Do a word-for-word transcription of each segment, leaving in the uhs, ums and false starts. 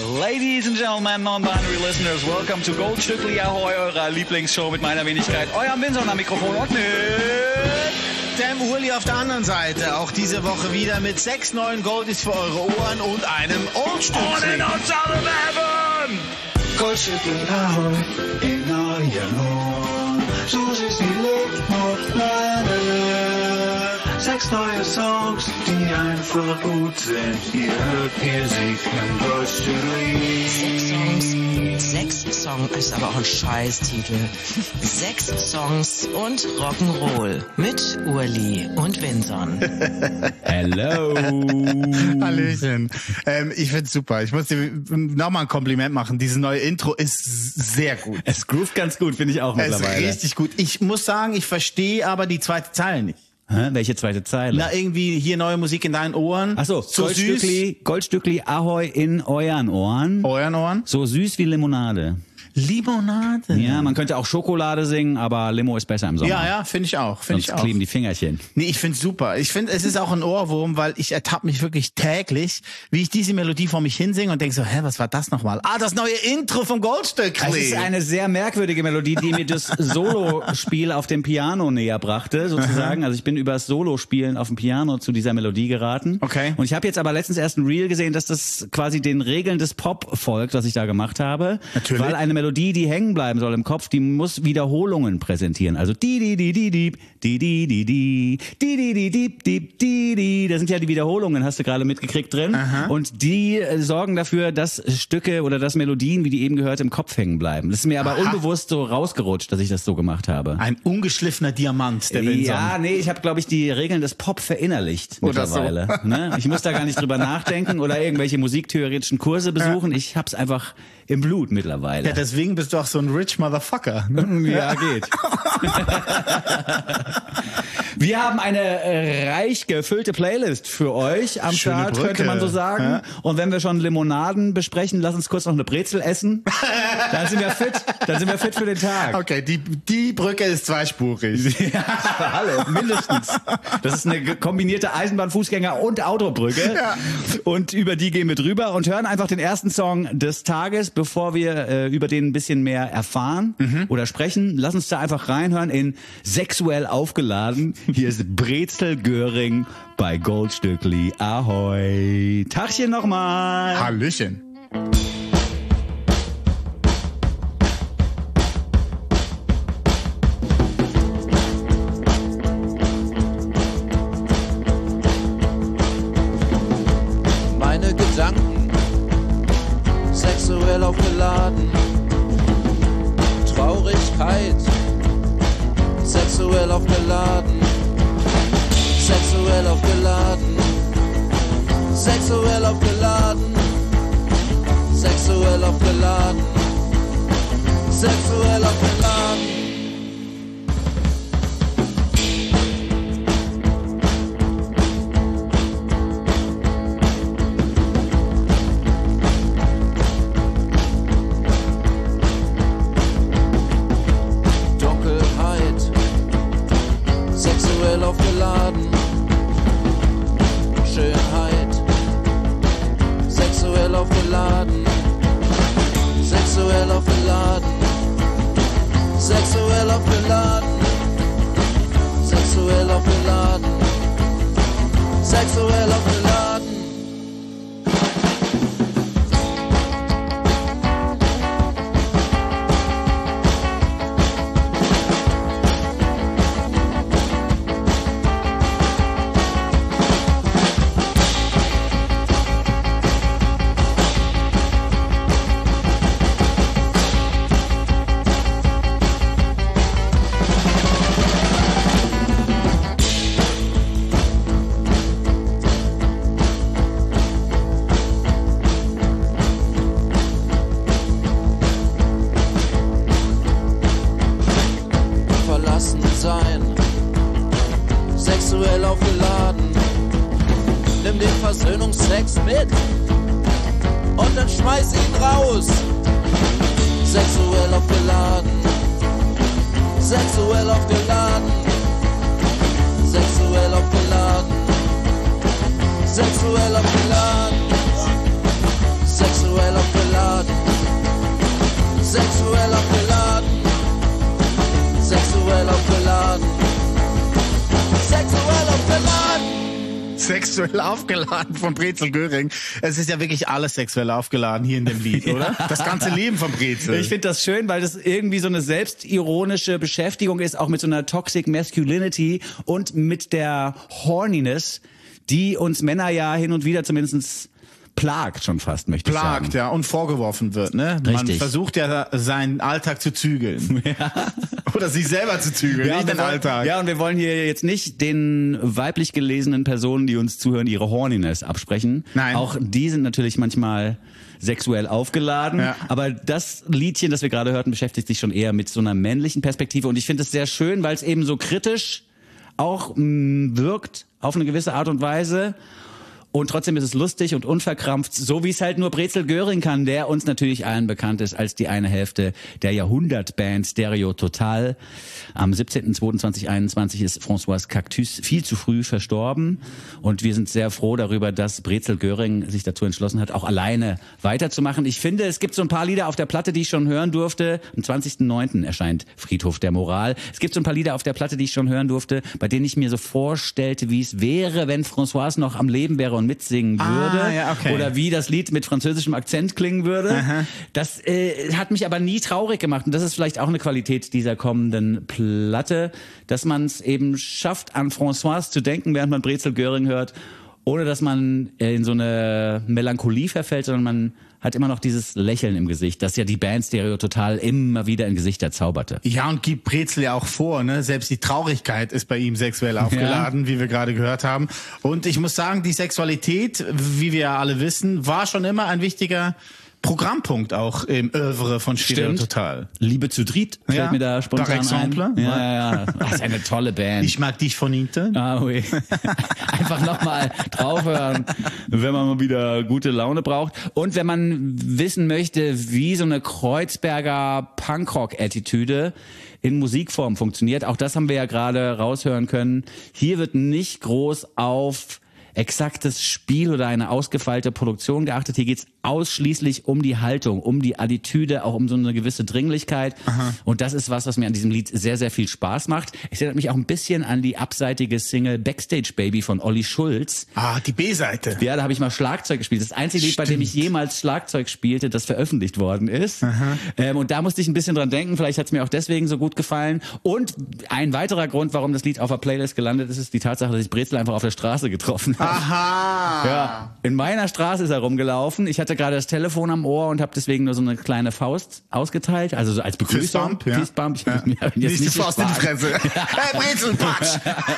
Ladies and Gentlemen, non-binary listeners, welcome to Goldstückli Ahoy, eurer Lieblingsshow mit meiner Wenigkeit, eurem Winson am Mikrofon und mit dem Uli auf der anderen Seite. Auch diese Woche wieder mit sechs neuen Goldies für eure Ohren und einem Oldstückli. Und in unserem Leben! Goldstückli Ahoy in euren Ohren. So ist die Luft noch kleiner. Sechs neue Songs, die einfach gut sind. Ihr hört hier sich im Goldstückli. Sechs Songs, sechs Songs ist aber auch ein Scheißtitel. Sechs Songs und Rock'n'Roll mit Uli und Winson. Hello. Hallöchen. Ähm, ich find's super. Ich muss dir nochmal ein Kompliment machen. Dieses neue Intro ist sehr gut. Es groovt ganz gut, finde ich auch mittlerweile. Es ist richtig gut. Ich muss sagen, ich verstehe aber die zweite Zeile nicht. Hä? Welche zweite Zeile? Na, irgendwie hier neue Musik in deinen Ohren. Ach so, so Goldstückli, Goldstückli Ahoy in euren Ohren. Euren Ohren? So süß wie Limonade. Limonade. Ja, man könnte auch Schokolade singen, aber Limo ist besser im Sommer. Ja, ja, finde ich auch. Finde ich Sonst auch. kleben die Fingerchen. Nee, ich find's super. Ich finde, es ist auch ein Ohrwurm, weil ich ertappe mich wirklich täglich, wie ich diese Melodie vor mich hinsinge und denke so, hä, was war das nochmal? Ah, das neue Intro vom Goldstückli. Es ist eine sehr merkwürdige Melodie, die mir das Solospiel auf dem Piano näher brachte, sozusagen. Also ich bin über das Solospielen auf dem Piano zu dieser Melodie geraten. Okay. Und ich habe jetzt aber letztens erst ein Reel gesehen, dass das quasi den Regeln des Pop folgt, was ich da gemacht habe. Natürlich. Weil eine Melodie, die hängen bleiben soll im Kopf, die muss Wiederholungen präsentieren. Also di di di di di di di di di di di di di di di di. Da sind ja die Wiederholungen, hast du gerade mitgekriegt drin. Aha. Und die äh, sorgen dafür, dass Stücke oder dass Melodien, wie die eben gehört, im Kopf hängen bleiben. Das ist mir aber Aha. unbewusst so rausgerutscht, dass ich das so gemacht habe. Ein ungeschliffener Diamant, der Winson. Ja, nee, ich habe, glaube ich, die Regeln des Pop verinnerlicht Oder so. mittlerweile. Ne? Ich muss da gar nicht drüber nachdenken oder irgendwelche musiktheoretischen Kurse besuchen. Ich hab's einfach im Blut mittlerweile. Ja, deswegen bist du auch so ein rich Motherfucker. Ne? Ja, geht. Wir haben eine äh, reich gefüllte Playlist für euch am Schöne Start, Brücke. könnte man so sagen. Ja. Und wenn wir schon Limonaden besprechen, lass uns kurz noch eine Brezel essen. Dann sind wir fit. Dann sind wir fit für den Tag. Okay, die, die Brücke ist zweispurig. Ja, für alle, mindestens. Das ist eine kombinierte Eisenbahn-Fußgänger- und Autobrücke. Ja. Und über die gehen wir drüber und hören einfach den ersten Song des Tages, bevor wir äh, über den ein bisschen mehr erfahren mhm. oder sprechen. Lass uns da einfach reinhören in Sexuell aufgeladen. Hier ist Brezel Göring bei Goldstückli Ahoy. Tachchen nochmal. Hallöchen. Meine Gedanken sexuell aufgeladen, Traurigkeit sexuell aufgeladen, sexuell aufgeladen, sexuell aufgeladen, sexuell aufgeladen, sexuell aufgeladen. Sexuell aufgeladen, Schönheit, sexuell aufgeladen, sexuell aufgeladen, sexuell aufgeladen, sexuell aufgeladen, sexuell aufgeladen. Sexuell aufgeladen, nimm den Versöhnungsex mit und dann schmeiß ihn raus. Sexuell aufgeladen, sexuell aufgeladen, sexuell aufgeladen, sexuell aufgeladen, sexuell aufgeladen. Sexuell aufgeladen von Brezel Göring. Es ist ja wirklich alles sexuell aufgeladen hier in dem Lied, oder? Das ganze Leben von Brezel. Ich finde das schön, weil das irgendwie so eine selbstironische Beschäftigung ist, auch mit so einer Toxic Masculinity und mit der Horniness, die uns Männer ja hin und wieder zumindest plagt schon fast, möchte ich sagen. Plagt, ja, und vorgeworfen wird, ne? Richtig. Man versucht ja, seinen Alltag zu zügeln. Ja. Oder sich selber zu zügeln, Ja, nicht den wollen, Alltag. ja, und wir wollen hier jetzt nicht den weiblich gelesenen Personen, die uns zuhören, ihre Horniness absprechen. Nein. Auch die sind natürlich manchmal sexuell aufgeladen. Ja. Aber das Liedchen, das wir gerade hörten, beschäftigt sich schon eher mit so einer männlichen Perspektive. Und ich finde es sehr schön, weil es eben so kritisch auch mh, wirkt auf eine gewisse Art und Weise. Und trotzdem ist es lustig und unverkrampft, so wie es halt nur Brezel Göring kann, der uns natürlich allen bekannt ist als die eine Hälfte der Jahrhundertband Stereo Total. Am siebzehnten zweiten zweitausendeinundzwanzig ist François Cactus viel zu früh verstorben. Und wir sind sehr froh darüber, dass Brezel Göring sich dazu entschlossen hat, auch alleine weiterzumachen. Ich finde, es gibt so ein paar Lieder auf der Platte, die ich schon hören durfte. Am zwanzigsten neunten erscheint Friedhof der Moral. Es gibt so ein paar Lieder auf der Platte, die ich schon hören durfte, bei denen ich mir so vorstellte, wie es wäre, wenn François noch am Leben wäre und mitsingen würde. Ah, ja, okay. Oder wie das Lied mit französischem Akzent klingen würde. Aha. Das äh, hat mich aber nie traurig gemacht. Und das ist vielleicht auch eine Qualität dieser kommenden Platte, dass man es eben schafft, an François zu denken, während man Brezel Göring hört, ohne dass man in so eine Melancholie verfällt, sondern man hat immer noch dieses Lächeln im Gesicht, das ja die Band Stereo Total immer wieder in Gesichter zauberte. Ja, und gibt Brezel ja auch vor, ne? Selbst die Traurigkeit ist bei ihm sexuell aufgeladen, ja. Wie wir gerade gehört haben. Und ich muss sagen, die Sexualität, wie wir ja alle wissen, war schon immer ein wichtiger Programmpunkt auch im Oeuvre von Stereo Total. Liebe zu dritt fällt Ja, mir da spontan par exemple. ein. Ja, ja, ja. Das ist eine tolle Band. Ich mag dich von hinten. Ah, oui. Einfach nochmal draufhören, wenn man mal wieder gute Laune braucht. Und wenn man wissen möchte, wie so eine Kreuzberger Punkrock-Attitüde in Musikform funktioniert, auch das haben wir ja gerade raushören können. Hier wird nicht groß auf exaktes Spiel oder eine ausgefeilte Produktion geachtet. Hier geht's ausschließlich um die Haltung, um die Attitüde, auch um so eine gewisse Dringlichkeit. Aha. Und das ist was, was mir an diesem Lied sehr, sehr viel Spaß macht. Es erinnert mich auch ein bisschen an die abseitige Single Backstage Baby von Olli Schulz. Ah, die B-Seite. Ja, da habe ich mal Schlagzeug gespielt. Das einzige Lied, bei dem ich jemals Schlagzeug spielte, das veröffentlicht worden ist. Ähm, und da musste ich ein bisschen dran denken. Vielleicht hat es mir auch deswegen so gut gefallen. Und ein weiterer Grund, warum das Lied auf der Playlist gelandet ist, ist die Tatsache, dass ich Brezel einfach auf der Straße getroffen habe. Aha. Ja, in meiner Straße ist er rumgelaufen. Ich hatte gerade das Telefon am Ohr und habe deswegen nur so eine kleine Faust ausgeteilt, also so als Begrüßung. Fistbump, ja. Fistbump. Ich Ja. hab mir jetzt nicht die nicht Faust in die gespart. Fresse. Hey, Brezel, Patsch!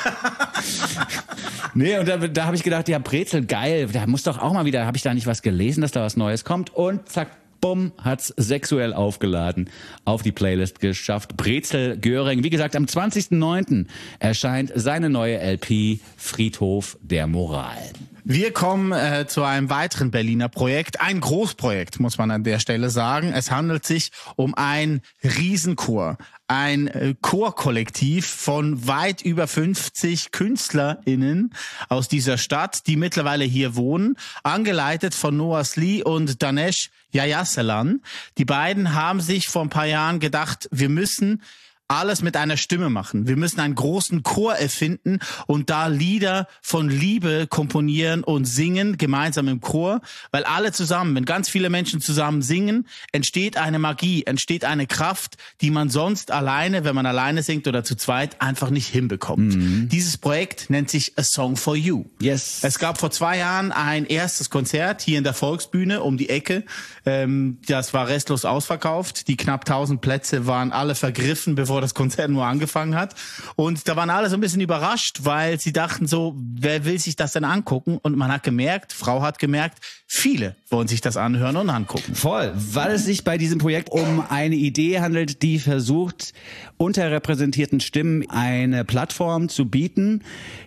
Nee, und da, da habe ich gedacht, ja, Brezel, geil, da muss doch auch mal wieder, habe ich da nicht was gelesen, dass da was Neues kommt? Und zack, bumm, hat's sexuell aufgeladen, auf die Playlist geschafft. Brezel Göring, wie gesagt, am zwanzigsten neunten erscheint seine neue L P Friedhof der Moral. Wir kommen äh, zu einem weiteren Berliner Projekt, ein Großprojekt, muss man an der Stelle sagen. Es handelt sich um ein Riesenchor, ein äh, Chorkollektiv von weit über fünfzig KünstlerInnen aus dieser Stadt, die mittlerweile hier wohnen, angeleitet von Noah Slee und Danesh Yayasalan. Die beiden haben sich vor ein paar Jahren gedacht, wir müssen alles mit einer Stimme machen. Wir müssen einen großen Chor erfinden und da Lieder von Liebe komponieren und singen, gemeinsam im Chor, weil alle zusammen, wenn ganz viele Menschen zusammen singen, entsteht eine Magie, entsteht eine Kraft, die man sonst alleine, wenn man alleine singt oder zu zweit, einfach nicht hinbekommt. Mhm. Dieses Projekt nennt sich A Song for You. Yes. Es gab vor zwei Jahren ein erstes Konzert hier in der Volksbühne um die Ecke. Ähm, das war restlos ausverkauft. Die knapp tausend Plätze waren alle vergriffen, bevor das Konzert nur angefangen hat. Und da waren alle so ein bisschen überrascht, weil sie dachten so, wer will sich das denn angucken? Und man hat gemerkt, Frau hat gemerkt, viele wollen sich das anhören und angucken. Voll, weil es sich bei diesem Projekt um eine Idee handelt, die versucht, unterrepräsentierten Stimmen eine Plattform zu bieten.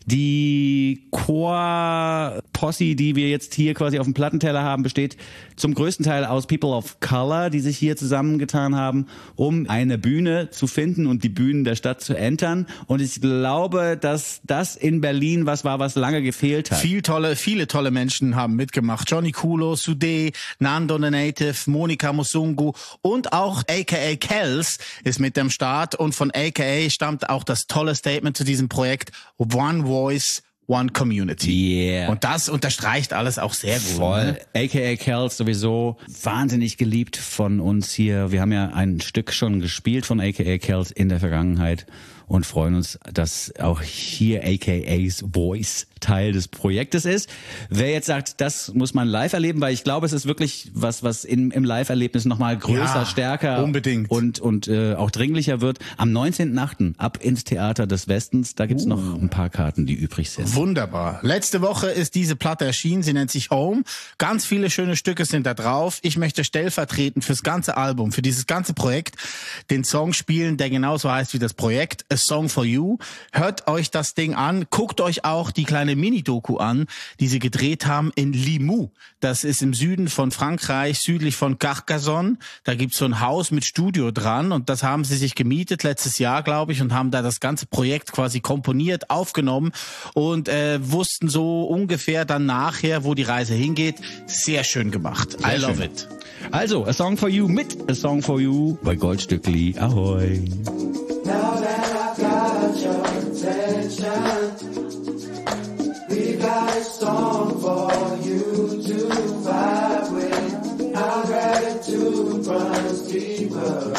Die Chor-Posse, die wir jetzt hier quasi auf dem Plattenteller haben, besteht zum größten Teil aus People of Color, die sich hier zusammengetan haben, um eine Bühne zu finden und die Bühnen der Stadt zu entern. Und ich glaube, dass das in Berlin was war, was lange gefehlt hat. Viel tolle, viele tolle Menschen haben mitgemacht. Johnny Kulo, Sudé, Nando the Native, Monika Musungu und auch A K A Kells ist mit dem Start. Und von A K A stammt auch das tolle Statement zu diesem Projekt: One Voice, One Community. Yeah. Und das unterstreicht alles auch sehr gut. Voll. Ne? A K A Kels sowieso wahnsinnig geliebt von uns hier. Wir haben ja ein Stück schon gespielt von A K A Kels in der Vergangenheit und freuen uns, dass auch hier A K A's Voice Teil des Projektes ist. Wer jetzt sagt, das muss man live erleben, weil ich glaube, es ist wirklich was, was in, im Live-Erlebnis nochmal größer, Ja, stärker unbedingt. und und äh, auch dringlicher wird. Am neunzehnten achten ab ins Theater des Westens. Da gibt's uh. noch ein paar Karten, die übrig sind. Wunderbar. Letzte Woche ist diese Platte erschienen. Sie nennt sich Home. Ganz viele schöne Stücke sind da drauf. Ich möchte stellvertretend fürs ganze Album, für dieses ganze Projekt, den Song spielen, der genauso heißt wie das Projekt. A Song for You. Hört euch das Ding an. Guckt euch auch die kleine Mini-Doku an, die sie gedreht haben in Limoux. Das ist im Süden von Frankreich, südlich von Carcassonne. Da gibt's so ein Haus mit Studio dran und das haben sie sich gemietet letztes Jahr, glaube ich, und haben da das ganze Projekt quasi komponiert, aufgenommen und äh, wussten so ungefähr dann nachher, wo die Reise hingeht. Sehr schön gemacht. Sehr I love schön. it. Also, A Song for You mit A Song for You bei Goldstückli. Ahoi. Now that I've got your attention, we got a song for you to vibe with. Our gratitude runs deeper.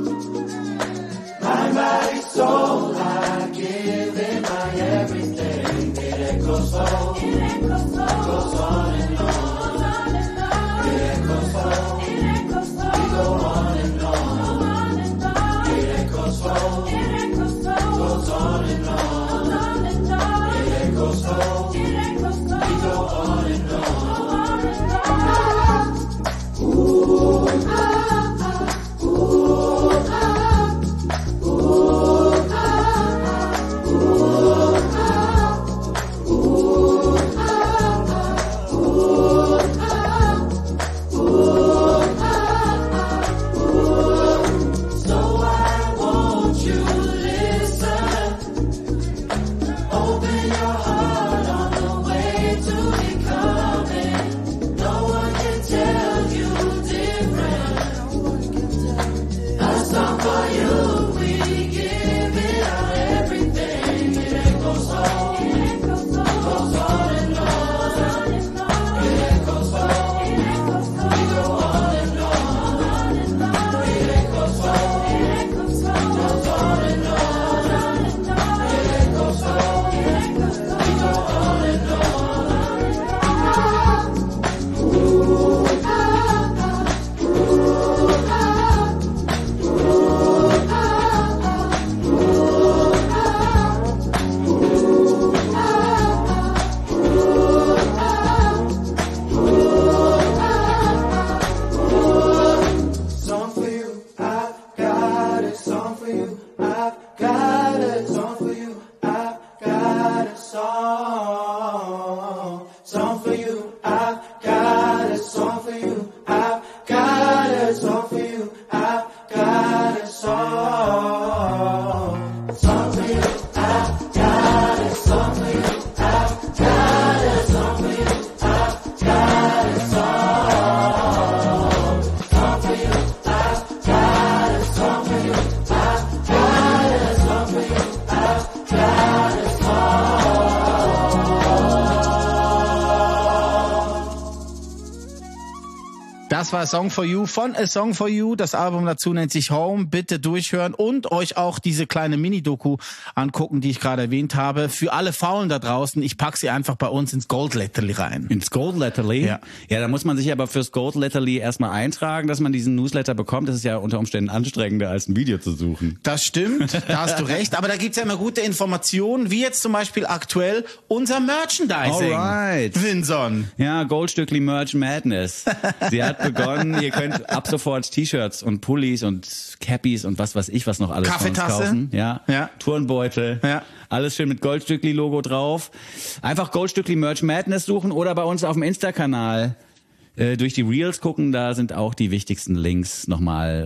My body, soul, I give it my everything. It echoes so, goes on and on. It echoes so, we go on and on. It echoes so, goes on and on. It echoes so, we go on and on. Ooh, ah, ah, ooh, ah, ooh, ah, ah, ooh, ah, ooh, ah, ooh, ah, ooh, ah, ooh. So why won't you listen? Open your heart on the way to becoming. No one can tell you different. A song for you, we give it our everything. It echoes so, goes on and on. It echoes so, we go on and on. It echoes so, goes on and on. It echoes so, we go on and on. Ooh, ah, ah, ooh, ah, ooh, ah, ah, ooh, ah, ooh, ah, ooh, ah, ooh. Song for you, I've got a song for you. I've got a song for you. I've got a song. Song for you, I've got a song for you. I've got a song for you. I've got a song. Song for you, I've got a song for you. I've got a song for you. I've got a song. Song for you, I've got a song for you. I've got a song for you. I've got a Das war A Song for You von A Song for You. Das Album dazu nennt sich Home. Bitte durchhören und euch auch diese kleine Mini-Doku angucken, die ich gerade erwähnt habe. Für alle Faulen da draußen, ich pack sie einfach bei uns ins Gold-Letterli rein. Ins Gold-Letterli? Ja. Ja, da muss man sich aber fürs Gold-Letterli erstmal eintragen, dass man diesen Newsletter bekommt. Das ist ja unter Umständen anstrengender, als ein Video zu suchen. Das stimmt, da hast du recht. Aber da gibt's ja immer gute Informationen, wie jetzt zum Beispiel aktuell unser Merchandising. Alright. Vinson. Ja, Goldstückli Merch Madness. Sie hat begonnen. Ihr könnt ab sofort T-Shirts und Pullis und Cappies und was weiß ich, was noch alles von uns Kaffeetasse. kaufen. Ja. Ja. Turnbeutel. Ja. Alles schön mit Goldstückli-Logo drauf. Einfach Goldstückli Merch Madness suchen oder bei uns auf dem Insta-Kanal äh, durch die Reels gucken, da sind auch die wichtigsten Links nochmal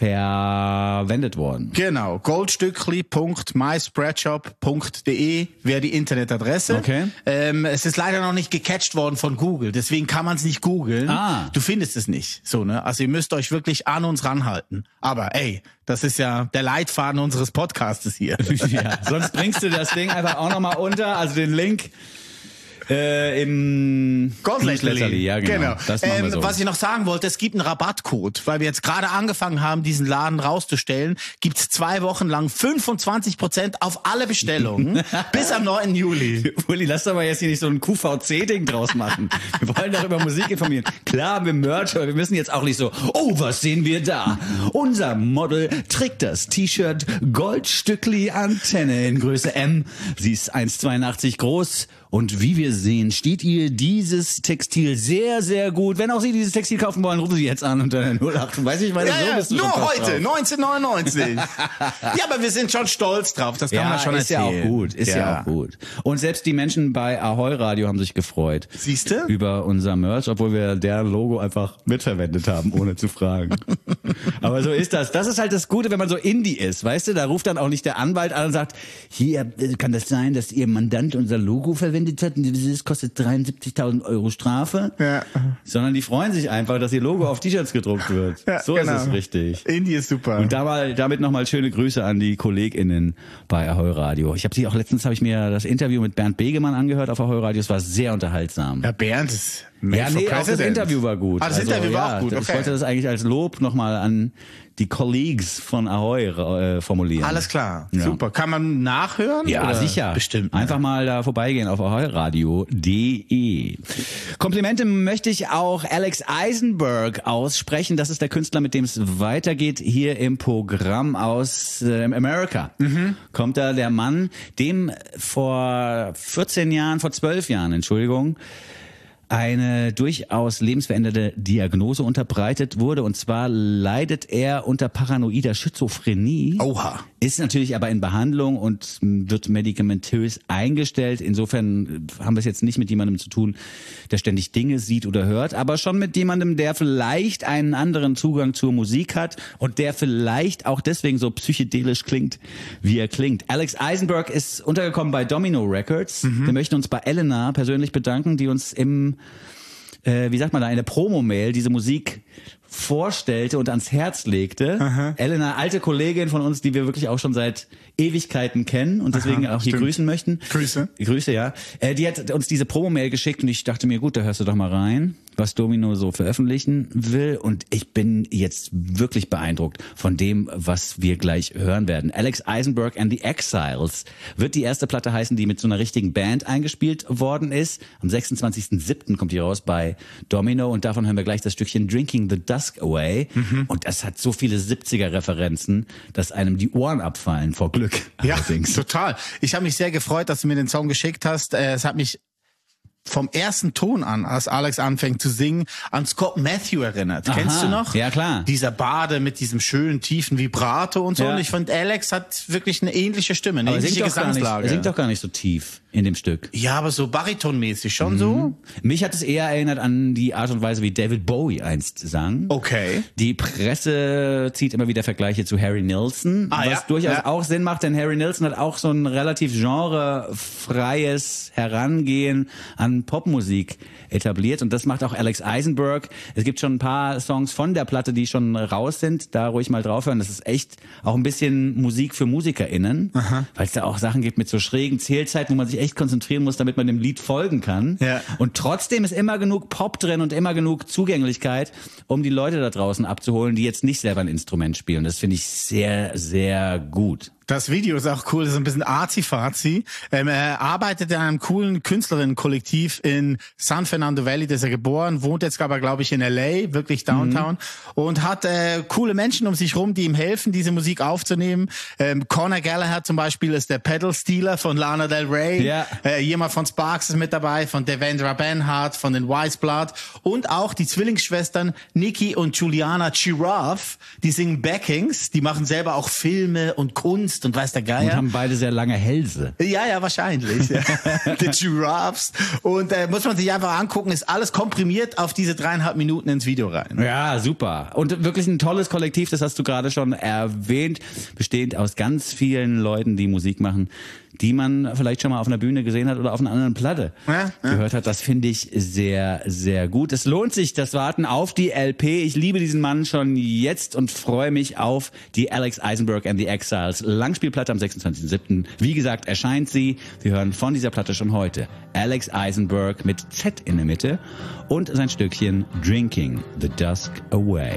verwendet worden. Genau, goldstückli punkt my spreadshop punkt de wäre die Internetadresse. Okay. Ähm, es ist leider noch nicht gecatcht worden von Google, deswegen kann man es nicht googeln. Ah. Du findest es nicht. So, ne? Also ihr müsst euch wirklich an uns ranhalten. Aber ey, das ist ja der Leitfaden unseres Podcastes hier. Ja, sonst bringst du das Ding einfach auch nochmal unter, also den Link äh, im Goldlächerli. Ja, genau. genau. Das machen wir Ähm, so. was ich noch sagen wollte, es gibt einen Rabattcode, weil wir jetzt gerade angefangen haben, diesen Laden rauszustellen, gibt's zwei Wochen lang fünfundzwanzig Prozent auf alle Bestellungen bis am neunten Juli. Uli, lass doch mal jetzt hier nicht so ein Q V C-Ding draus machen. Wir wollen doch über Musik informieren. Klar haben wir Merch, aber wir müssen jetzt auch nicht so, oh, was sehen wir da? Unser Model trägt das T-Shirt Goldstückli Antenne in Größe M. Sie ist eins Komma zweiundachtzig groß. Und wie wir sehen, steht ihr dieses Textil sehr, sehr gut. Wenn auch Sie dieses Textil kaufen wollen, rufen Sie jetzt an unter der null acht. Weiß ich, weil Ja, so ja, bist du nur schon fast heute, drauf. neunzehnhundertneunundneunzig. Ja, aber wir sind schon stolz drauf, das kann Ja, man schon ist erzählen. ja auch gut, ist ja. auch gut. Und selbst die Menschen bei Ahoi Radio haben sich gefreut. Siehste? Über unser Merch, obwohl wir deren Logo einfach mitverwendet haben, ohne zu fragen. Aber so ist das. Das ist halt das Gute, wenn man so Indie ist, weißt du? Da ruft dann auch nicht der Anwalt an und sagt, hier, kann das sein, dass Ihr Mandant unser Logo verwendet hat? Und das kostet dreiundsiebzigtausend Euro Strafe. Ja. Sondern die freuen sich einfach, dass ihr Logo auf T-Shirts gedruckt wird. Ja, so genau. ist es richtig. Indie ist super. Und da mal, damit nochmal schöne Grüße an die KollegInnen bei Ahoi Radio. Ich habe sie auch letztens, habe ich mir das Interview mit Bernd Begemann angehört auf Ahoi Radio. Es war sehr unterhaltsam. Ja, Bernd ist made Ja, for nee, auch das president. Interview war gut. Ah, das Interview ja, war auch gut, Ich okay. wollte das eigentlich als Lob nochmal an die Colleagues von Ahoi äh, formulieren. Alles klar, Ja. super. Kann man nachhören? Ja, oder? sicher. Bestimmt. Einfach mal da vorbeigehen auf ahoiradio punkt de. Komplimente möchte ich auch Alex Eisenberg aussprechen. Das ist der Künstler, mit dem es weitergeht hier im Programm aus äh, America. Mhm. Kommt da der Mann, dem vor vierzehn Jahren, vor zwölf Jahren, Entschuldigung, eine durchaus lebensverändernde Diagnose unterbreitet wurde. Und zwar leidet er unter paranoider Schizophrenie. Oha. Ist natürlich aber in Behandlung und wird medikamentös eingestellt. Insofern haben wir es jetzt nicht mit jemandem zu tun, der ständig Dinge sieht oder hört, aber schon mit jemandem, der vielleicht einen anderen Zugang zur Musik hat und der vielleicht auch deswegen so psychedelisch klingt, wie er klingt. Alex Eisenberg ist untergekommen bei Domino Records. Mhm. Wir möchten uns bei Elena persönlich bedanken, die uns im Äh, wie sagt man da, eine Promo-Mail diese Musik vorstellte und ans Herz legte. Aha. Elena, alte Kollegin von uns, die wir wirklich auch schon seit Ewigkeiten kennen und deswegen Aha, auch hier stimmt. grüßen möchten. Grüße. Grüße, ja. Äh, die hat uns diese Promo-Mail geschickt und ich dachte mir, gut, da hörst du doch mal rein, was Domino so veröffentlichen will. Und ich bin jetzt wirklich beeindruckt von dem, was wir gleich hören werden. Alex Eisenberg and the Exiles wird die erste Platte heißen, die mit so einer richtigen Band eingespielt worden ist. Am sechsundzwanzigsten siebten kommt die raus bei Domino und davon hören wir gleich das Stückchen Drinking the Dusk Away. Mhm. Und das hat so viele siebziger-Referenzen, dass einem die Ohren abfallen vor Glück. Ja, allerdings. total. Ich habe mich sehr gefreut, dass du mir den Song geschickt hast. Äh, Es hat mich vom ersten Ton an, als Alex anfängt zu singen, an Scott Matthew erinnert. Aha, Kennst du noch? ja, klar. Dieser Bade mit diesem schönen, tiefen Vibrato und so. Ja. Und ich fand, Alex hat wirklich eine ähnliche Stimme, eine Aber er ähnliche singt, doch gar nicht, Gesangslage. er singt doch gar nicht so tief in dem Stück. Ja, aber so baritonmäßig schon so. Mich hat es eher erinnert an die Art und Weise, wie David Bowie einst sang. Okay. Die Presse zieht immer wieder Vergleiche zu Harry Nilsson, Ah, was ja, durchaus ja. auch Sinn macht, denn Harry Nilsson hat auch so ein relativ genrefreies Herangehen an Popmusik etabliert und das macht auch Alex Eisenberg. Es gibt schon ein paar Songs von der Platte, die schon raus sind, da ruhig mal draufhören. Das ist echt auch ein bisschen Musik für MusikerInnen, weil es da auch Sachen gibt mit so schrägen Zählzeiten, wo man sich echt konzentrieren muss, damit man dem Lied folgen kann. Ja. Und trotzdem ist immer genug Pop drin und immer genug Zugänglichkeit, um die Leute da draußen abzuholen, die jetzt nicht selber ein Instrument spielen. Das finde ich sehr, sehr gut. Das Video ist auch cool, das ist ein bisschen arzi-fazi. Ähm, er arbeitet in einem coolen Künstlerinnenkollektiv in San Fernando Valley, da ist er geboren, wohnt jetzt aber, glaube ich, in L A, wirklich Downtown, mhm. und hat äh, coole Menschen um sich rum, die ihm helfen, diese Musik aufzunehmen. Ähm, Conor Gallagher zum Beispiel ist der Pedal-Stealer von Lana Del Rey. Ja. Äh, jemand von Sparks ist mit dabei, von Devendra Banhart, von den Wise Blood und auch die Zwillingsschwestern Nikki und Juliana Giraffe, die singen Backings, die machen selber auch Filme und Kunst Kunst und weiß der Geier. Und haben beide sehr lange Hälse. Ja, ja, wahrscheinlich. Ja. Die Giraffes. Und äh, muss man sich einfach angucken, ist alles komprimiert auf diese dreieinhalb Minuten ins Video rein. Ja, super. Und wirklich ein tolles Kollektiv, das hast du gerade schon erwähnt, bestehend aus ganz vielen Leuten, die Musik machen, die man vielleicht schon mal auf einer Bühne gesehen hat oder auf einer anderen Platte ja, ja. gehört hat. Das finde ich sehr, sehr gut. Es lohnt sich, das Warten auf die L P. Ich liebe diesen Mann schon jetzt und freue mich auf die Alex Eisenberg and the Exiles Langspielplatte am sechsundzwanzigsten siebten Wie gesagt, erscheint sie. Wir hören von dieser Platte schon heute Alex Eisenberg mit Z in der Mitte und sein Stückchen Drinking the Dusk Away.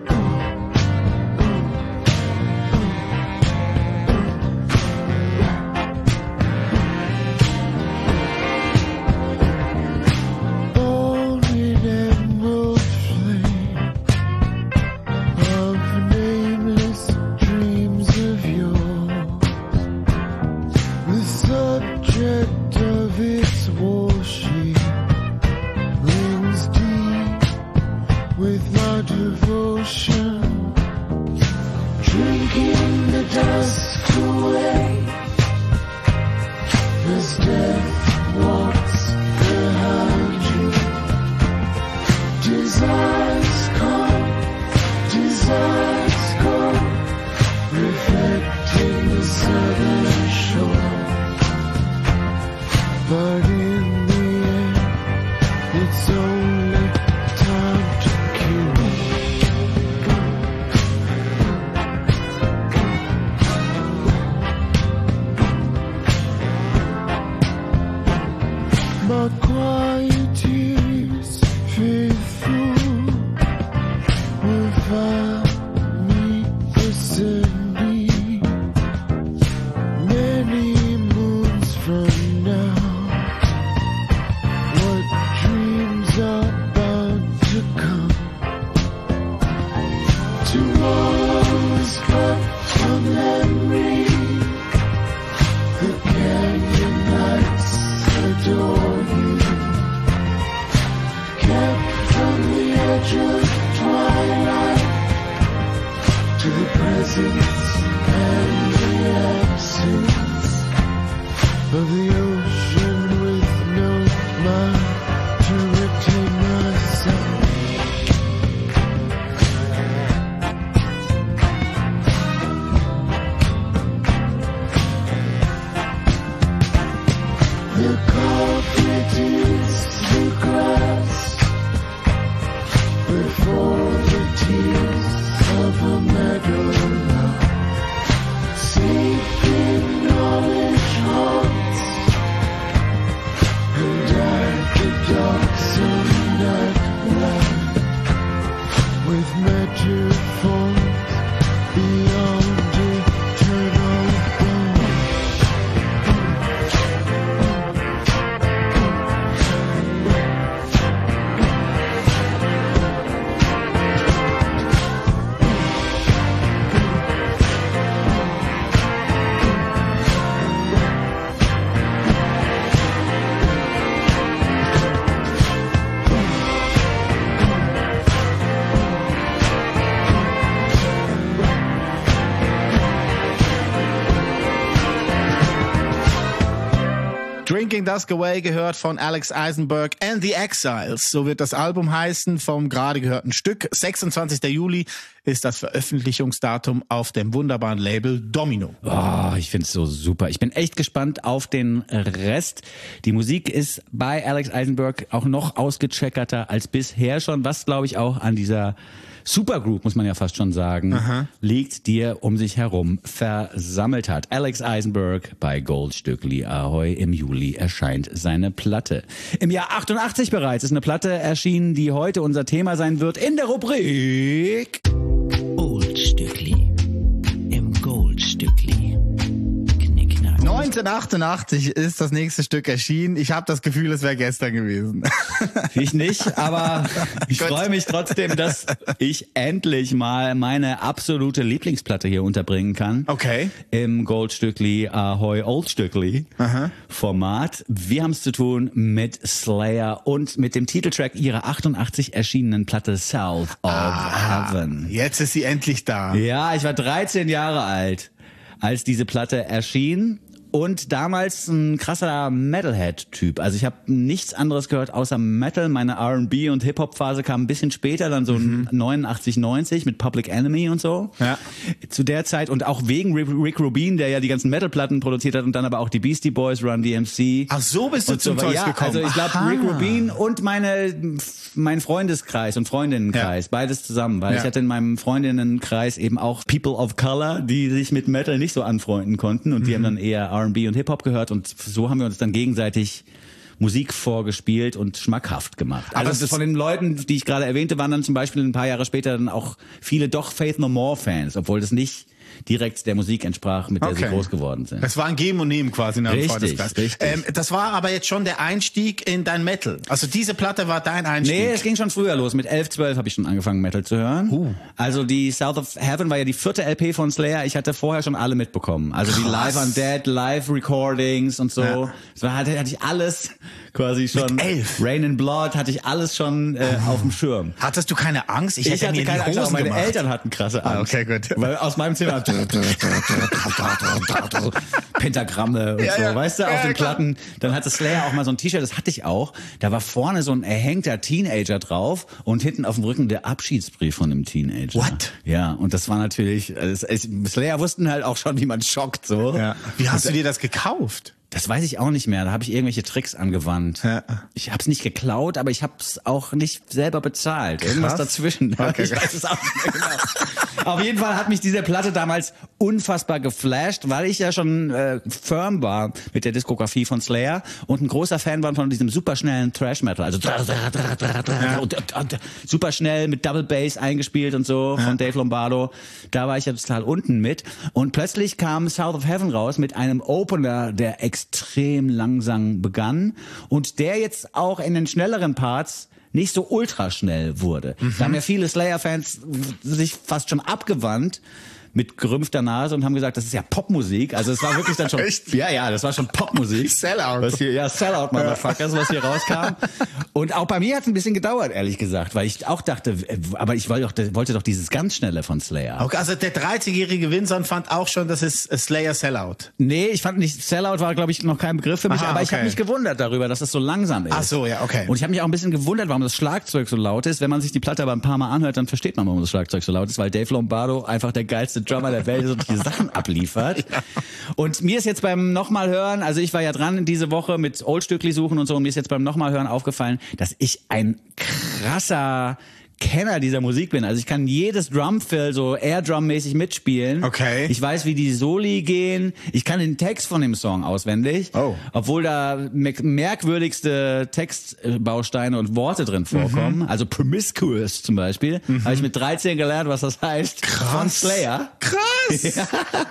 Drinking Dusk Away gehört von Alex Eisenberg and the Exiles. So wird das Album heißen vom gerade gehörten Stück. sechsundzwanzigsten Juli ist das Veröffentlichungsdatum auf dem wunderbaren Label Domino. Oh, ich find's so super. Ich bin echt gespannt auf den Rest. Die Musik ist bei Alex Eisenberg auch noch ausgecheckerter als bisher schon, was glaube ich auch an dieser Supergroup, muss man ja fast schon sagen, Aha. liegt, die er um sich herum versammelt hat. Alex Eisenberg bei Goldstückli Ahoi. Im Juli erscheint seine Platte. Im Jahr achtundachtzig bereits ist eine Platte erschienen, die heute unser Thema sein wird in der Rubrik Goldstückli im Goldstückli. Knickknack. neunzehnhundertachtundachtzig ist das nächste Stück erschienen. Ich habe das Gefühl, es wäre gestern gewesen. Ich nicht, aber ich freue mich trotzdem, dass ich endlich mal meine absolute Lieblingsplatte hier unterbringen kann. Okay. Im Goldstückli Ahoi Oldstückli Format. Wir haben es zu tun mit Slayer und mit dem Titeltrack ihrer achtundachtzig erschienenen Platte South of ah, Heaven. Jetzt ist sie endlich da. Ja, ich war dreizehn Jahre alt, als diese Platte erschien. Und damals ein krasser Metalhead-Typ. Also ich habe nichts anderes gehört außer Metal. Meine R and B und Hip-Hop-Phase kam ein bisschen später, dann so mhm. neunundachtzig, neunzig mit Public Enemy und so. Ja. Zu der Zeit und auch wegen Rick Rubin, der ja die ganzen Metal-Platten produziert hat und dann aber auch die Beastie Boys, Run D M C. Ach so, bist du und zum so. Zeug Ja, gekommen. also ich glaube Rick Rubin und meine mein Freundeskreis und Freundinnenkreis, ja. beides zusammen. Weil ja. ich hatte in meinem Freundinnenkreis eben auch People of Color, die sich mit Metal nicht so anfreunden konnten und die mhm. haben dann eher R and B und Hip-Hop gehört und so haben wir uns dann gegenseitig Musik vorgespielt und schmackhaft gemacht. Aber also von den Leuten, die ich gerade erwähnte, waren dann zum Beispiel ein paar Jahre später dann auch viele doch Faith No More Fans, obwohl das nicht direkt der Musik entsprach, mit der okay. sie groß geworden sind. Das war ein Geben und Nehmen quasi in einem richtig, Freundeskreis. Richtig. Ähm, das war aber jetzt schon der Einstieg in dein Metal. Also diese Platte war dein Einstieg. Nee, es ging schon früher los. Mit elf, zwölf habe ich schon angefangen, Metal zu hören. Uh. Also die South of Heaven war ja die vierte L P von Slayer. Ich hatte vorher schon alle mitbekommen. Also Krass. die Live Undead, Live-Recordings und so. Ja. Das war, hatte, hatte ich alles quasi schon. Mit elf? Rain and Blood hatte ich alles schon äh, oh. auf dem Schirm. Hattest du keine Angst? Ich, ich hätte hatte mir keine die Hosen Angst, aber meine gemacht. Eltern hatten krasse Angst. Ah, okay, gut. Weil aus meinem Zimmer Pentagramme und ja, so, ja. weißt du, auf ja, den klar. Platten. Dann hatte Slayer auch mal so ein T-Shirt, das hatte ich auch. Da war vorne so ein erhängter Teenager drauf und hinten auf dem Rücken der Abschiedsbrief von dem Teenager. What? Ja, und das war natürlich, es, es, Slayer wussten halt auch schon, wie man schockt, so. Ja. Wie hast und, du dir das gekauft? Das weiß ich auch nicht mehr. Da habe ich irgendwelche Tricks angewandt. Ja. Ich habe es nicht geklaut, aber ich habe es auch nicht selber bezahlt. Krass. Irgendwas dazwischen. Okay. Ich weiß es auch nicht mehr genau. Auf jeden Fall hat mich diese Platte damals unfassbar geflasht, weil ich ja schon äh, firm war mit der Diskografie von Slayer und ein großer Fan war von diesem superschnellen Thrash-Metal. Also ja. und, und, und, super schnell mit Double Bass eingespielt und so von ja. Dave Lombardo. Da war ich ja total unten mit. Und plötzlich kam South of Heaven raus mit einem Opener, der extrem langsam begann und der jetzt auch in den schnelleren Parts nicht so ultraschnell wurde. Mhm. Da haben ja viele Slayer-Fans sich fast schon abgewandt mit gerümpfter Nase und haben gesagt, das ist ja Popmusik. Also es war wirklich dann schon, Echt? ja, ja, das war schon Popmusik. Sellout. Was hier, ja, Sellout, Motherfuckers, was hier rauskam. Und auch bei mir hat es ein bisschen gedauert, ehrlich gesagt, weil ich auch dachte, aber ich wollte doch, wollte doch dieses ganz Schnelle von Slayer. Okay, also der dreißigjährige Vinson fand auch schon, das ist Slayer Sellout. Nee, ich fand nicht, Sellout war, glaube ich, noch kein Begriff für mich, Aha, aber okay. ich habe mich gewundert darüber, dass es so langsam ist. Ach so, ja, okay. Und ich habe mich auch ein bisschen gewundert, warum das Schlagzeug so laut ist. Wenn man sich die Platte aber ein paar Mal anhört, dann versteht man, warum das Schlagzeug so laut ist, weil Dave Lombardo einfach der geilste Drummer der Welt ist und die Sachen abliefert. Ja. Und mir ist jetzt beim nochmal hören, also ich war ja dran diese Woche mit Oldstückli suchen und so, und mir ist jetzt beim nochmal hören aufgefallen, dass ich ein krasser Kenner dieser Musik bin. Also ich kann jedes Drumfill so Air-Drum-mäßig mitspielen. Okay. Ich weiß, wie die Soli gehen. Ich kann den Text von dem Song auswendig. Oh. Obwohl da merkwürdigste Textbausteine und Worte drin vorkommen. Mhm. Also Promiscuous zum Beispiel. Mhm. Habe ich mit dreizehn gelernt, was das heißt. Krass. Von Slayer. Krass. Ja.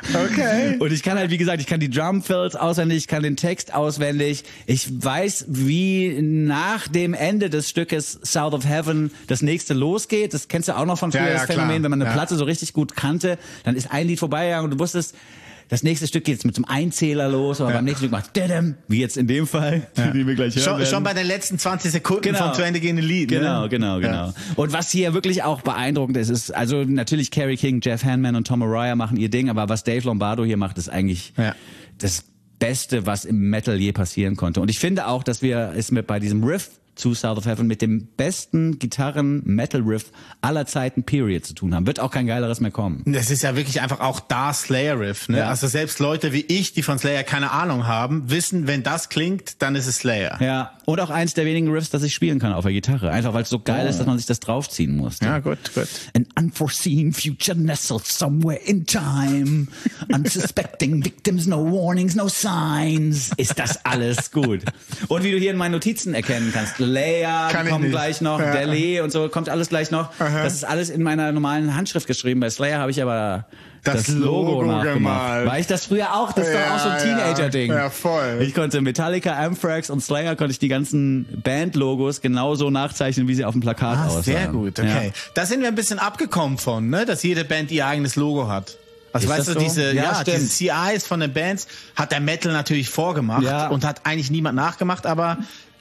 Okay. Und ich kann halt, wie gesagt, ich kann die Drumfills auswendig, ich kann den Text auswendig. Ich weiß, wie nach dem Ende des Stückes South of Heaven das nächste losgeht. Das kennst du auch noch von früher, ja, ja, das Phänomen, klar. wenn man eine ja. Platte so richtig gut kannte, dann ist ein Lied vorbeigegangen und du wusstest, das nächste Stück geht jetzt mit so einem Einzähler los, aber ja. beim nächsten Stück macht dadam, wie jetzt in dem Fall, ja. die wir gleich hören schon, werden. schon bei den letzten zwanzig Sekunden genau. vom zu Ende gehenden Lied. Genau, ne? genau, genau. Ja. Und was hier wirklich auch beeindruckend ist, ist, also natürlich Kerry King, Jeff Hanneman und Tom Araya machen ihr Ding, aber was Dave Lombardo hier macht, ist eigentlich ja. das Beste, was im Metal je passieren konnte. Und ich finde auch, dass wir es mit bei diesem Riff zu South of Heaven mit dem besten Gitarren-Metal-Riff aller Zeiten, period, zu tun haben. Wird auch kein geileres mehr kommen. Das ist ja wirklich einfach auch das Slayer-Riff. Ne? Ja. Also selbst Leute wie ich, die von Slayer keine Ahnung haben, wissen, wenn das klingt, dann ist es Slayer. Ja, und auch eins der wenigen Riffs, das ich spielen kann auf der Gitarre. Einfach, weil es so geil oh. ist, dass man sich das draufziehen muss. Ja, gut, gut. An unforeseen future nestled somewhere in time. Unsuspecting victims, no warnings, no signs. Ist das alles gut. Und wie du hier in meinen Notizen erkennen kannst, Leia kommt gleich noch, ja. Dele und so, kommt alles gleich noch. Aha. Das ist alles in meiner normalen Handschrift geschrieben. Bei Slayer habe ich aber das, das Logo, Logo nachgemacht. Gemalt. Weil ich das früher auch, das ist ja, doch auch so ein Teenager-Ding. Ja, voll. Ich konnte Metallica, Anthrax und Slayer, konnte ich die ganzen Band-Logos genauso nachzeichnen, wie sie auf dem Plakat ah, aussahen. Sehr gut, okay. Ja. Da sind wir ein bisschen abgekommen von, ne, dass jede Band ihr eigenes Logo hat. Also ist weißt du, so? diese, ja, ja, diese C Is von den Bands hat der Metal natürlich vorgemacht ja. und hat eigentlich niemand nachgemacht, aber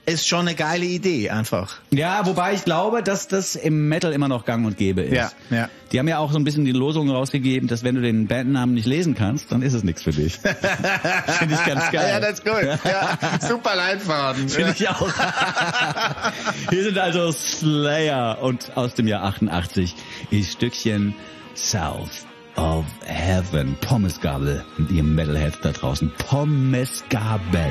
ist schon eine geile Idee einfach. Ja, wobei ich glaube, dass das im Metal immer noch gang und gäbe ist. Ja, ja. Die haben ja auch so ein bisschen die Losung rausgegeben, dass wenn du den Bandnamen nicht lesen kannst, dann ist es nichts für dich. Finde ich ganz geil. Ja, das ist gut. Ja, super Leitfaden. Finde ich auch. Hier sind also Slayer und aus dem Jahr achtundachtzig ist Stückchen South of Heaven. Pommesgabel mit ihrem Metalhead da draußen. Pommesgabel.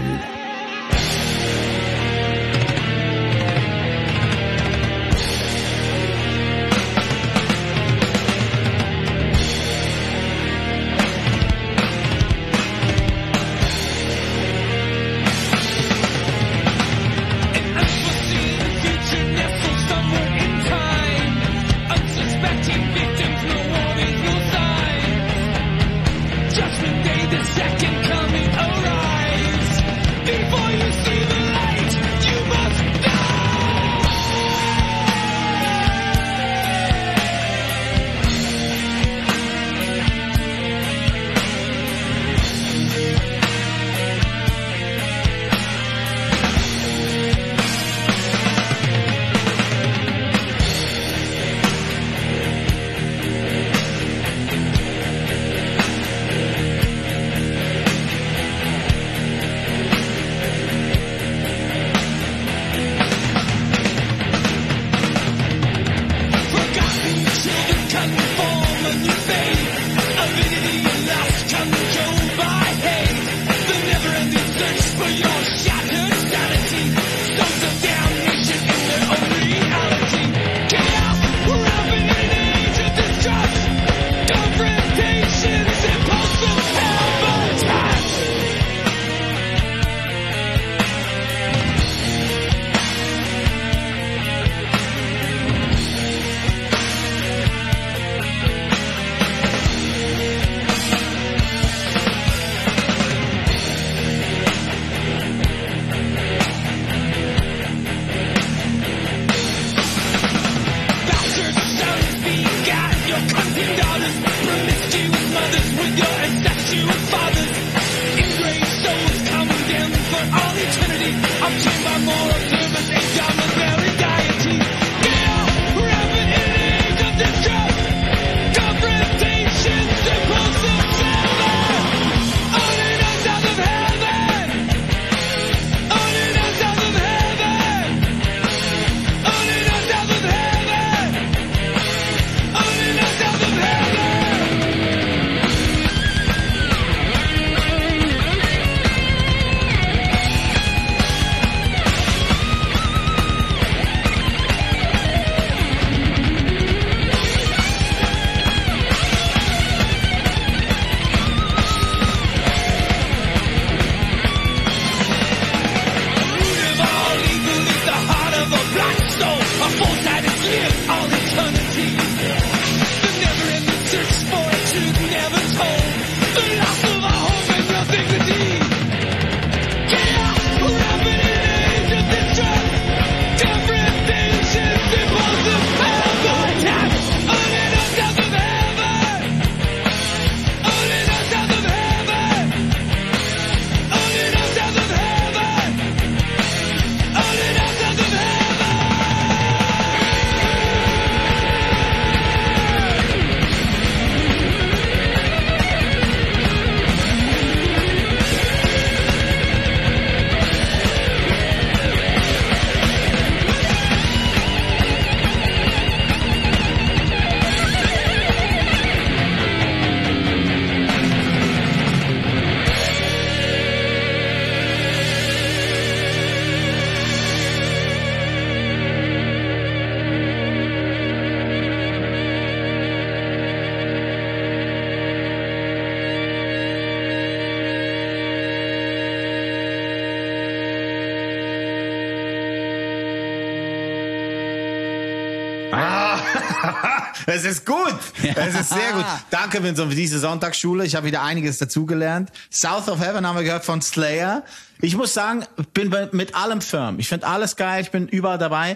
Es ist gut. Es ist sehr gut. Danke, Vincent, für diese Sonntagsschule. Ich habe wieder einiges dazugelernt. South of Heaven haben wir gehört von Slayer. Ich muss sagen, bin mit allem firm. Ich finde alles geil. Ich bin überall dabei.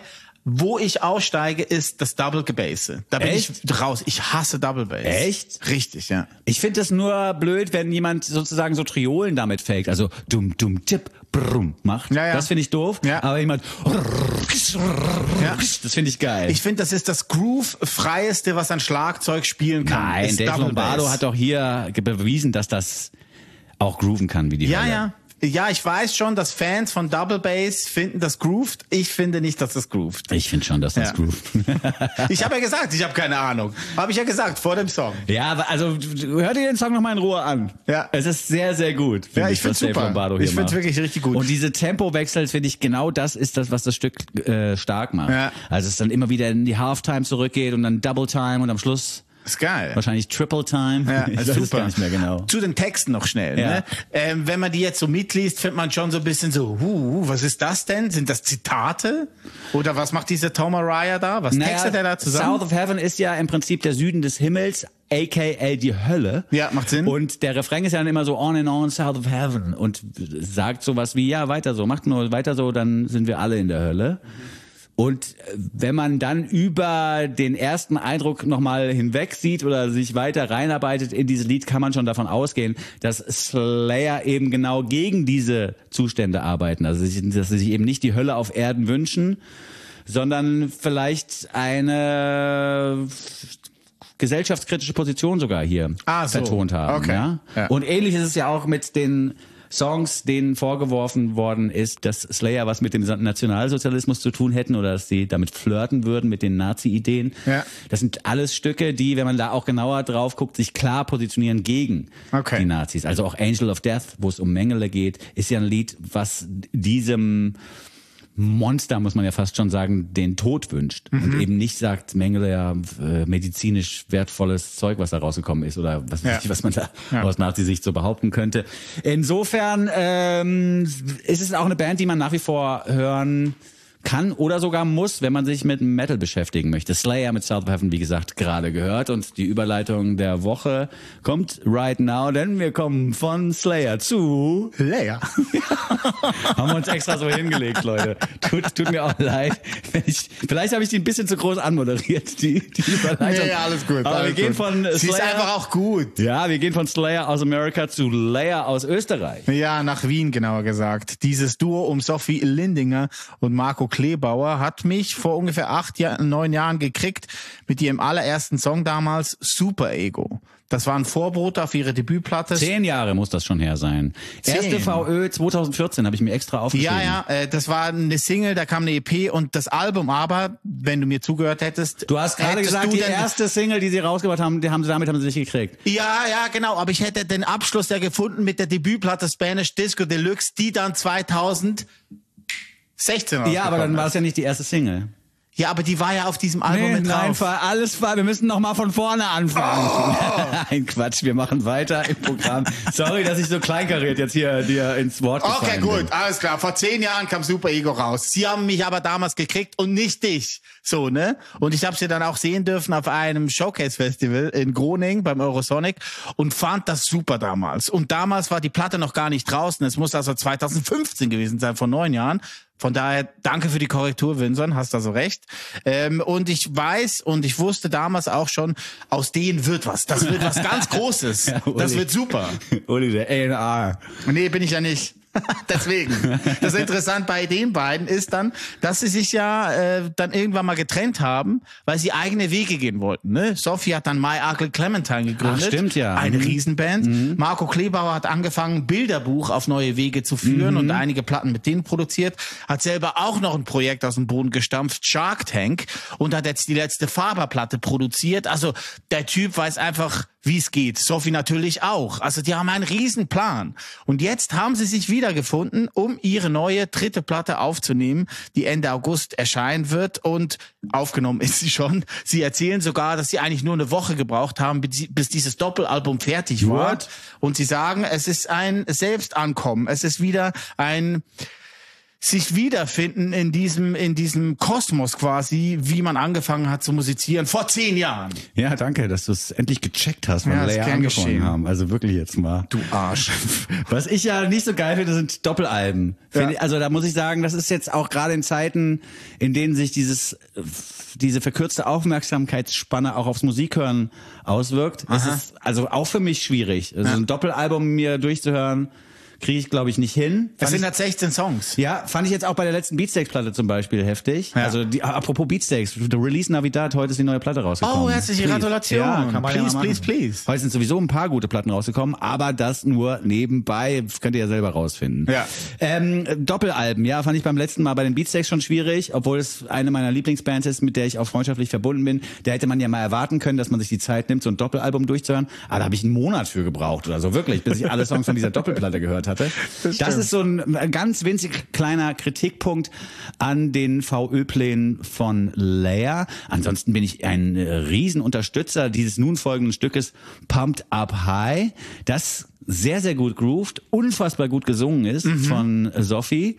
Wo ich aussteige, ist das Double Gebase. Da bin Echt? ich raus. Ich hasse Double Bass. Echt? Richtig, ja. Ich finde das nur blöd, wenn jemand sozusagen so Triolen damit faked, also dumm, dumm, tipp, brumm macht. Ja, ja. Das finde ich doof. Ja. Aber jemand, Ja. das finde ich geil. Ich finde, das ist das Groove-freieste, was ein Schlagzeug spielen kann. Nein, ist Dave Double Lombardo Bass. hat doch hier ge- bewiesen, dass das auch grooven kann wie die Ja, Hölle. ja. Ja, ich weiß schon, dass Fans von Double Bass finden, das groovt. Ich finde nicht, dass das groovt. Ich finde schon, dass das Ja. groovt. Ich habe ja gesagt, ich habe keine Ahnung. Habe ich ja gesagt vor dem Song. Ja, aber also hör dir den Song nochmal in Ruhe an. Ja. Es ist sehr, sehr gut. find Ja, ich was find's Dave super. Lombardo hier Ich find's macht. wirklich richtig gut. Und diese Tempowechsel, finde ich, genau das ist das, was das Stück äh, stark macht. Ja. Also es dann immer wieder in die Halftime zurückgeht und dann Double Time und am Schluss Ist geil. wahrscheinlich Triple Time. Ja, ich ist weiß es super. gar nicht mehr genau. Zu den Texten noch schnell. Ja. Ne? Ähm, wenn man die jetzt so mitliest, findet man schon so ein bisschen so, huh, was ist das denn? Sind das Zitate? Oder was macht dieser Tom Araya da? Was textet er da zusammen? South of Heaven ist ja im Prinzip der Süden des Himmels, aka die Hölle. Ja, macht Sinn. Und der Refrain ist ja dann immer so on and on, South of Heaven. Und sagt sowas wie, ja, weiter so, macht nur weiter so, dann sind wir alle in der Hölle. Und wenn man dann über den ersten Eindruck nochmal hinweg sieht oder sich weiter reinarbeitet in dieses Lied, kann man schon davon ausgehen, dass Slayer eben genau gegen diese Zustände arbeiten. Also dass sie sich eben nicht die Hölle auf Erden wünschen, sondern vielleicht eine gesellschaftskritische Position sogar hier Ah, so. vertont haben. Okay. Ja? Ja. Und ähnlich ist es ja auch mit den Songs, denen vorgeworfen worden ist, dass Slayer was mit dem Nationalsozialismus zu tun hätten oder dass sie damit flirten würden mit den Nazi-Ideen. Ja. Das sind alles Stücke, die, wenn man da auch genauer drauf guckt, sich klar positionieren gegen Okay. die Nazis. Also auch Angel of Death, wo es um Mengele geht, ist ja ein Lied, was diesem Monster, muss man ja fast schon sagen, den Tod wünscht. Mhm. Und eben nicht sagt, Mengele ja äh, medizinisch wertvolles Zeug, was da rausgekommen ist oder was weiß Ja. ich, was man da Ja. aus Nazi-Sicht so behaupten könnte. Insofern ähm, ist es auch eine Band, die man nach wie vor hören kann oder sogar muss, wenn man sich mit Metal beschäftigen möchte. Slayer mit South of Heaven, wie gesagt, gerade gehört. Und die Überleitung der Woche kommt right now, denn wir kommen von Slayer zu... Slayer. Haben wir uns extra so hingelegt, Leute. Tut, tut mir auch leid. Wenn ich, vielleicht habe ich die ein bisschen zu groß anmoderiert, die, die Überleitung. Nee, alles gut. Aber alles wir gehen gut. von Slayer... Sie ist einfach auch gut. Ja, wir gehen von Slayer aus Amerika zu Layer aus Österreich. Ja, nach Wien genauer gesagt. Dieses Duo um Sophie Lindinger und Marco Kleebauer hat mich vor ungefähr acht, Jahr, neun Jahren gekriegt mit ihrem allerersten Song damals, Super Ego. Das war ein Vorbote auf ihre Debütplatte. Zehn Jahre muss das schon her sein. Zehn. Erste V Ö zwanzig vierzehn habe ich mir extra aufgeschrieben. Ja, ja, äh, das war eine Single, da kam eine E P und das Album aber, wenn du mir zugehört hättest. Du hast gerade hättest gesagt, du die denn- erste Single, die sie rausgebracht haben, die haben sie, damit haben sie sich gekriegt. Ja, ja, genau, aber ich hätte den Abschluss ja gefunden mit der Debütplatte Spanish Disco Deluxe, die dann zweitausendsechzehn Ja, aber dann rausgekommen war ist. es ja nicht die erste Single. Ja, aber die war ja auf diesem Album mit nein, drauf. Fall, alles Fall. Wir müssen noch mal von vorne anfangen. Oh. Nein, Quatsch, wir machen weiter im Programm. Sorry, dass ich so kleinkariert jetzt hier dir ins Wort Okay, gefallen gut, bin. alles klar. Vor zehn Jahren kam Super Ego raus. Sie haben mich aber damals gekriegt und nicht dich. So, ne? Und ich habe sie dann auch sehen dürfen auf einem Showcase-Festival in Groningen beim Eurosonic und fand das super damals. Und damals war die Platte noch gar nicht draußen. Es muss also zweitausendfünfzehn gewesen sein, vor neun Jahren. Von daher, danke für die Korrektur, Vinson, hast also recht. Ähm, und ich weiß und ich wusste damals auch schon, aus denen wird was. Das wird was ganz Großes. Ja, Uli. Das wird super. Uli, der A und R. Nee, bin ich ja nicht. Deswegen. Das Interessante bei den beiden ist dann, dass sie sich ja äh, dann irgendwann mal getrennt haben, weil sie eigene Wege gehen wollten. Ne? Sophie hat dann My Ugly Clementine gegründet. Ach, stimmt, ja. Eine Mhm. Riesenband. Mhm. Marco Kleebauer hat angefangen, Bilderbuch auf neue Wege zu führen Mhm. und einige Platten mit denen produziert. Hat selber auch noch ein Projekt aus dem Boden gestampft, Shark Tank, und hat jetzt die letzte Faberplatte produziert. Also der Typ weiß einfach, wie es geht. Sophie natürlich auch. Also die haben einen riesen Plan. Und jetzt haben sie sich wiedergefunden, um ihre neue dritte Platte aufzunehmen, die Ende August erscheinen wird. Und aufgenommen ist sie schon. Sie erzählen sogar, dass sie eigentlich nur eine Woche gebraucht haben, bis dieses Doppelalbum fertig war. What? Und sie sagen, es ist ein Selbstankommen. Es ist wieder ein... sich wiederfinden in diesem, in diesem Kosmos quasi, wie man angefangen hat zu musizieren vor zehn Jahren. Ja, danke, dass du es endlich gecheckt hast, wann Ja, wir ist ja gern angefangen geschehen. haben. Also wirklich jetzt mal. Du Arsch. Was ich ja nicht so geil finde, sind Doppelalben. Finde ich- Also da muss ich sagen, das ist jetzt auch gerade in Zeiten, in denen sich dieses diese verkürzte Aufmerksamkeitsspanne auch aufs Musikhören auswirkt. Es ist also auch für mich schwierig. Also Ja. ein Doppelalbum mir durchzuhören, kriege ich, glaube ich, nicht hin. Das Fand sind ich- halt sechzehn Songs. Ja, fand ich jetzt auch bei der letzten Beatsteaks-Platte zum Beispiel heftig. Ja. Also die, apropos Beatsteaks, The Release Navidad, heute ist die neue Platte rausgekommen. Oh, herzliche Please. Gratulation. Ja, kann man ja Please, mal machen. please, please. Heute sind sowieso ein paar gute Platten rausgekommen, aber das nur nebenbei, das könnt ihr ja selber rausfinden. Ja. Ähm, Doppelalben, ja, fand ich beim letzten Mal bei den Beatsteaks schon schwierig, obwohl es eine meiner Lieblingsbands ist, mit der ich auch freundschaftlich verbunden bin. Da hätte man ja mal erwarten können, dass man sich die Zeit nimmt, so ein Doppelalbum durchzuhören. Aber da habe ich einen Monat für gebraucht oder so, wirklich, bis ich alle Songs von dieser Doppelplatte gehört hatte. Das, ist so ein, ein ganz winzig kleiner Kritikpunkt an den V Ö-Plänen von Leia. Ansonsten bin ich ein äh, Riesenunterstützer dieses nun folgenden Stückes Pumped Up High, das sehr, sehr gut grooved, unfassbar gut gesungen ist von Sophie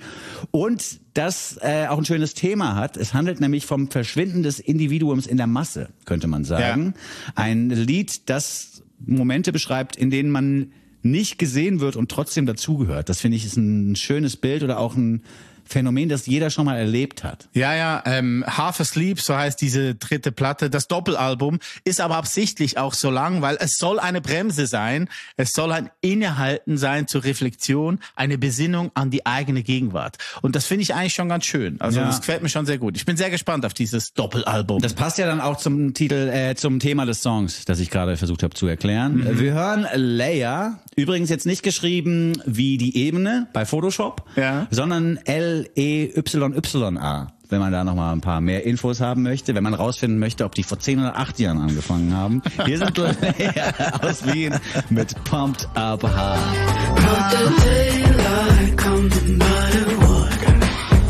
und das äh, auch ein schönes Thema hat. Es handelt nämlich vom Verschwinden des Individuums in der Masse, könnte man sagen. Ein Lied, das Momente beschreibt, in denen man nicht gesehen wird und trotzdem dazugehört. Das finde ich ist ein schönes Bild oder auch ein Phänomen, das jeder schon mal erlebt hat. Ja, ja, ähm, Half Asleep, so heißt diese dritte Platte, das Doppelalbum, ist aber absichtlich auch so lang, weil es soll eine Bremse sein, es soll ein Innehalten sein zur Reflexion, eine Besinnung an die eigene Gegenwart. Und das finde ich eigentlich schon ganz schön. Also Ja. das gefällt mir schon sehr gut. Ich bin sehr gespannt auf dieses Doppelalbum. Das passt ja dann auch zum Titel, äh, zum Thema des Songs, das ich gerade versucht habe zu erklären. Mhm. Wir hören Leia, übrigens jetzt nicht geschrieben wie die Ebene bei Photoshop, Ja. sondern L E Y Y A. Wenn man da noch mal ein paar mehr Infos haben möchte, wenn man rausfinden möchte, ob die vor zehn oder acht Jahren angefangen haben. Hier sind Leia aus Wien mit Pumped Up High. Brought the daylight, come no matter what.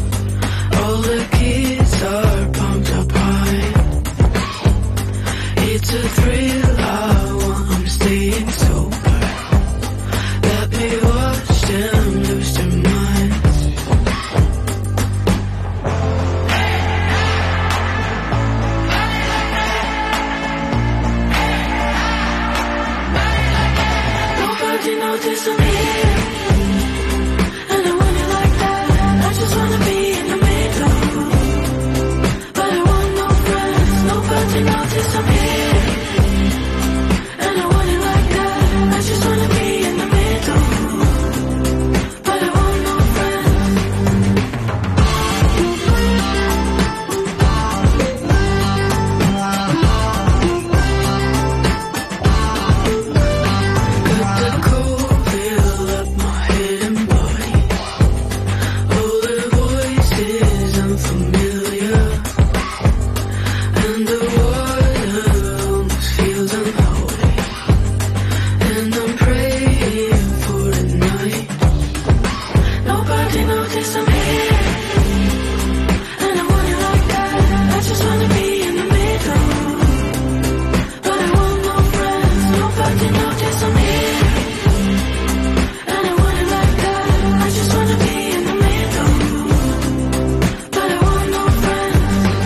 All the kids are pumped up high. It's a thrill I want, I'm staying sober. Let me watch them lose their minds. Nobody notice I'm here, and I want it like that. I just wanna be in the middle, but I want no friends. Nobody notice I'm here, and I want it like that. I just wanna be in the middle, but I want no Got the cold feel up my head and body. All the voices unfamiliar, and the water almost feels unholy. And I'm praying for the night. Nobody notice I'm here, and I want it like that. I just wanna be in the middle, but I want no friends. Nobody notice I'm here, and I want it like that. I just wanna be in the middle, but I want no friends.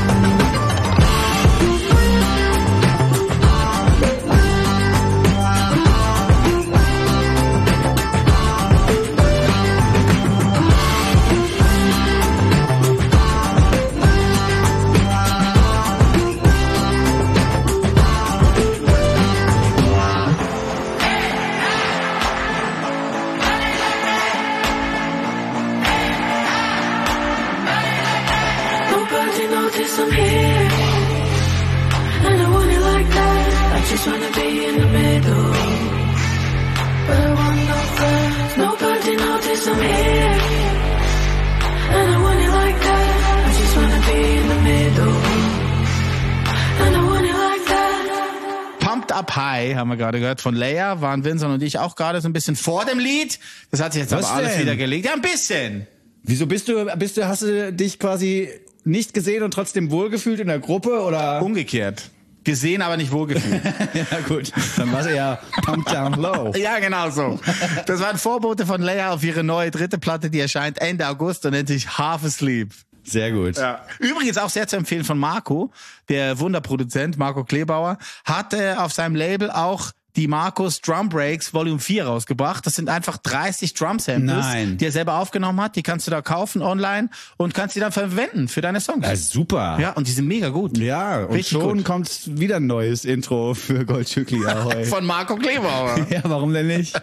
Nobody notice I'm here, and I want it like that. I just wanna be in the middle, but I want no friends. Nobody notice I'm here, and I want it like that. I just wanna be in the middle, and I want it like that. Pumped Up High haben wir gerade gehört von Leia, waren Vincent und ich auch gerade so ein bisschen vor dem Lied. Das hat sich jetzt Was aber alles denn? wieder gelegt. Ja, ein bisschen. Wieso bist du, bist du, hast du dich quasi nicht gesehen und trotzdem wohlgefühlt in der Gruppe oder? Umgekehrt. Gesehen, aber nicht wohlgefühlt. Ja gut, dann war sie ja Pump Down Low. Ja, genau so. Das waren Vorbote von Leia auf ihre neue dritte Platte, die erscheint Ende August und nennt sich Half Asleep. Sehr gut. Ja. Übrigens auch sehr zu empfehlen von Marco, der Wunderproduzent, Marco Klebauer, hat äh, auf seinem Label auch die Marcos Drum Breaks Volume vier rausgebracht. Das sind einfach dreißig Drum Samples, Nein. die er selber aufgenommen hat. Die kannst du da kaufen online und kannst die dann verwenden für deine Songs. Ja, super. Ja, und die sind mega gut. Ja, und Richtig schon gut. kommt wieder ein neues Intro für Goldstückli Ahoi. Von Marco Klebauer. Ja, warum denn nicht?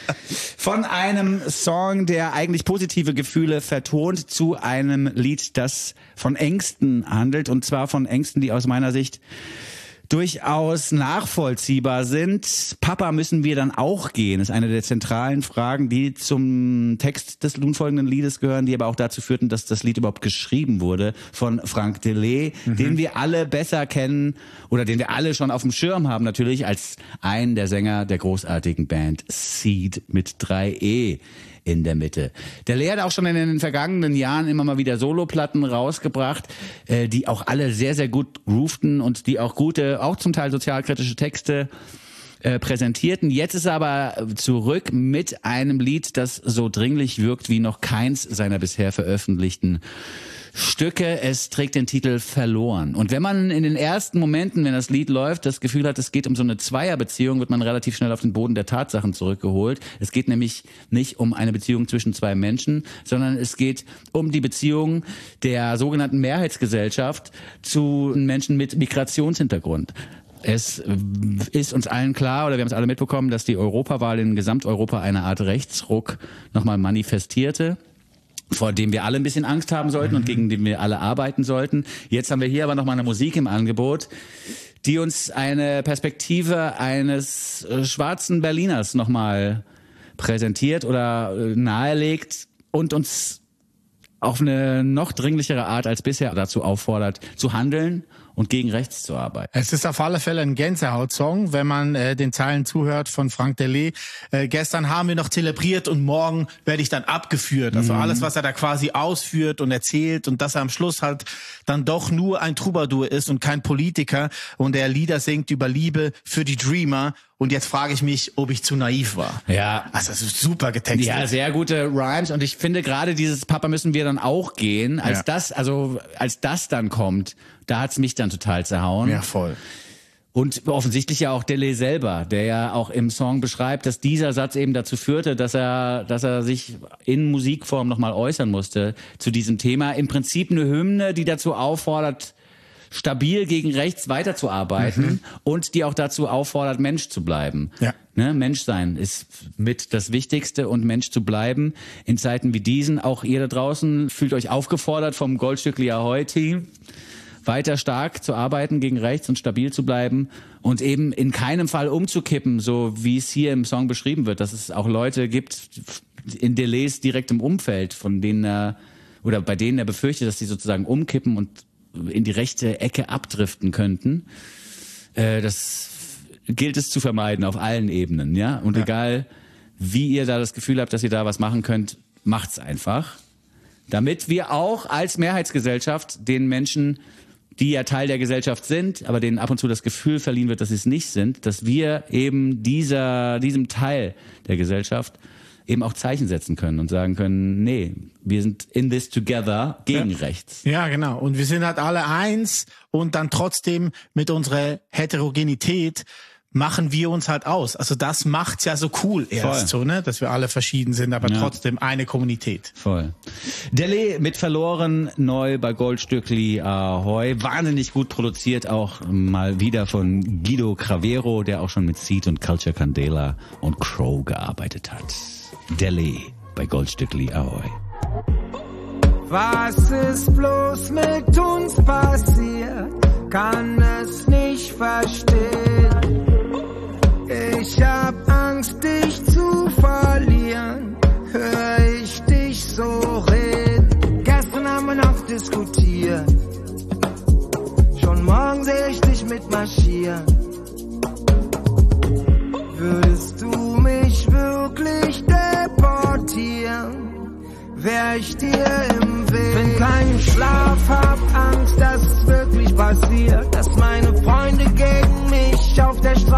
Von einem Song, der eigentlich positive Gefühle vertont, zu einem Lied, das von Ängsten handelt. Und zwar von Ängsten, die aus meiner Sicht durchaus nachvollziehbar sind. Papa, müssen wir dann auch gehen? Ist eine der zentralen Fragen, die zum Text des nun folgenden Liedes gehören, die aber auch dazu führten, dass das Lied überhaupt geschrieben wurde von Frank Delay, mhm. den wir alle besser kennen oder den wir alle schon auf dem Schirm haben natürlich als einen der Sänger der großartigen Band Seed mit drei E in der Mitte. Der Lea hat auch schon in den vergangenen Jahren immer mal wieder Soloplatten rausgebracht, äh, die auch alle sehr, sehr gut groovten und die auch gute, auch zum Teil sozialkritische Texte äh, präsentierten. Jetzt ist er aber zurück mit einem Lied, das so dringlich wirkt wie noch keins seiner bisher veröffentlichten Stücke. Es trägt den Titel Verloren. Und wenn man in den ersten Momenten, wenn das Lied läuft, das Gefühl hat, es geht um so eine Zweierbeziehung, wird man relativ schnell auf den Boden der Tatsachen zurückgeholt. Es geht nämlich nicht um eine Beziehung zwischen zwei Menschen, sondern es geht um die Beziehung der sogenannten Mehrheitsgesellschaft zu Menschen mit Migrationshintergrund. Es ist uns allen klar, oder wir haben es alle mitbekommen, dass die Europawahl in Gesamteuropa eine Art Rechtsruck nochmal manifestierte, vor dem wir alle ein bisschen Angst haben sollten und gegen den wir alle arbeiten sollten. Jetzt haben wir hier aber nochmal eine Musik im Angebot, die uns eine Perspektive eines äh, schwarzen Berliners nochmal präsentiert oder äh, nahelegt und uns auf eine noch dringlichere Art als bisher dazu auffordert, zu handeln und gegen rechts zu arbeiten. Es ist auf alle Fälle ein Gänsehaut-Song, wenn man äh, den Zeilen zuhört von Frank Delay. Äh, gestern haben wir noch zelebriert und morgen werde ich dann abgeführt. Also mhm. alles, was er da quasi ausführt und erzählt und dass er am Schluss halt dann doch nur ein Troubadour ist und kein Politiker und er Lieder singt über Liebe für die Dreamer. Und jetzt frage ich mich, ob ich zu naiv war. Ja. Also das ist super getextet. Ja, sehr gute Rhymes. Und ich finde gerade dieses Papa, müssen wir dann auch gehen, als Ja. das, also als das dann kommt, da hat's mich dann total zerhauen. Ja, voll. Und offensichtlich ja auch Delay selber, der ja auch im Song beschreibt, dass dieser Satz eben dazu führte, dass er, dass er sich in Musikform nochmal äußern musste zu diesem Thema. Im Prinzip eine Hymne, die dazu auffordert, stabil gegen rechts weiterzuarbeiten mhm. und die auch dazu auffordert, Mensch zu bleiben. Ja. Ne, Mensch sein ist mit das Wichtigste und Mensch zu bleiben in Zeiten wie diesen. Auch ihr da draußen fühlt euch aufgefordert vom Goldstückli Ahoi Team, weiter stark zu arbeiten gegen rechts und stabil zu bleiben und eben in keinem Fall umzukippen, so wie es hier im Song beschrieben wird, dass es auch Leute gibt in Delays direktem Umfeld, von denen er oder bei denen er befürchtet, dass sie sozusagen umkippen und in die rechte Ecke abdriften könnten. Äh, das gilt es zu vermeiden auf allen Ebenen, ja. Und ja. egal, wie ihr da das Gefühl habt, dass ihr da was machen könnt, macht's einfach. Damit wir auch als Mehrheitsgesellschaft den Menschen, die ja Teil der Gesellschaft sind, aber denen ab und zu das Gefühl verliehen wird, dass sie es nicht sind, dass wir eben dieser, diesem Teil der Gesellschaft eben auch Zeichen setzen können und sagen können, nee, wir sind in this together gegen ja. rechts. Ja, genau. Und wir sind halt alle eins und dann trotzdem mit unserer Heterogenität machen wir uns halt aus. Also das macht's ja so cool erst, so, ne, dass wir alle verschieden sind, aber Ja. trotzdem eine Kommunität. Voll. Delay mit Verloren, neu bei Goldstückli Ahoi. Wahnsinnig gut produziert, auch mal wieder von Guido Cravero, der auch schon mit Seed und Culture Candela und Crow gearbeitet hat. Delay bei Goldstückli Ahoi. Was ist bloß mit uns passiert? Kann es nicht verstehen. Ich hab Angst, dich zu verlieren. Hör ich dich so reden. Gestern haben wir noch diskutiert. Schon morgen seh ich dich mitmarschieren. Würdest du mich wirklich deportieren? Wär ich dir im Weg. Wenn keinen Schlaf hab, Angst, dass es wirklich passiert. Dass meine Freunde gehen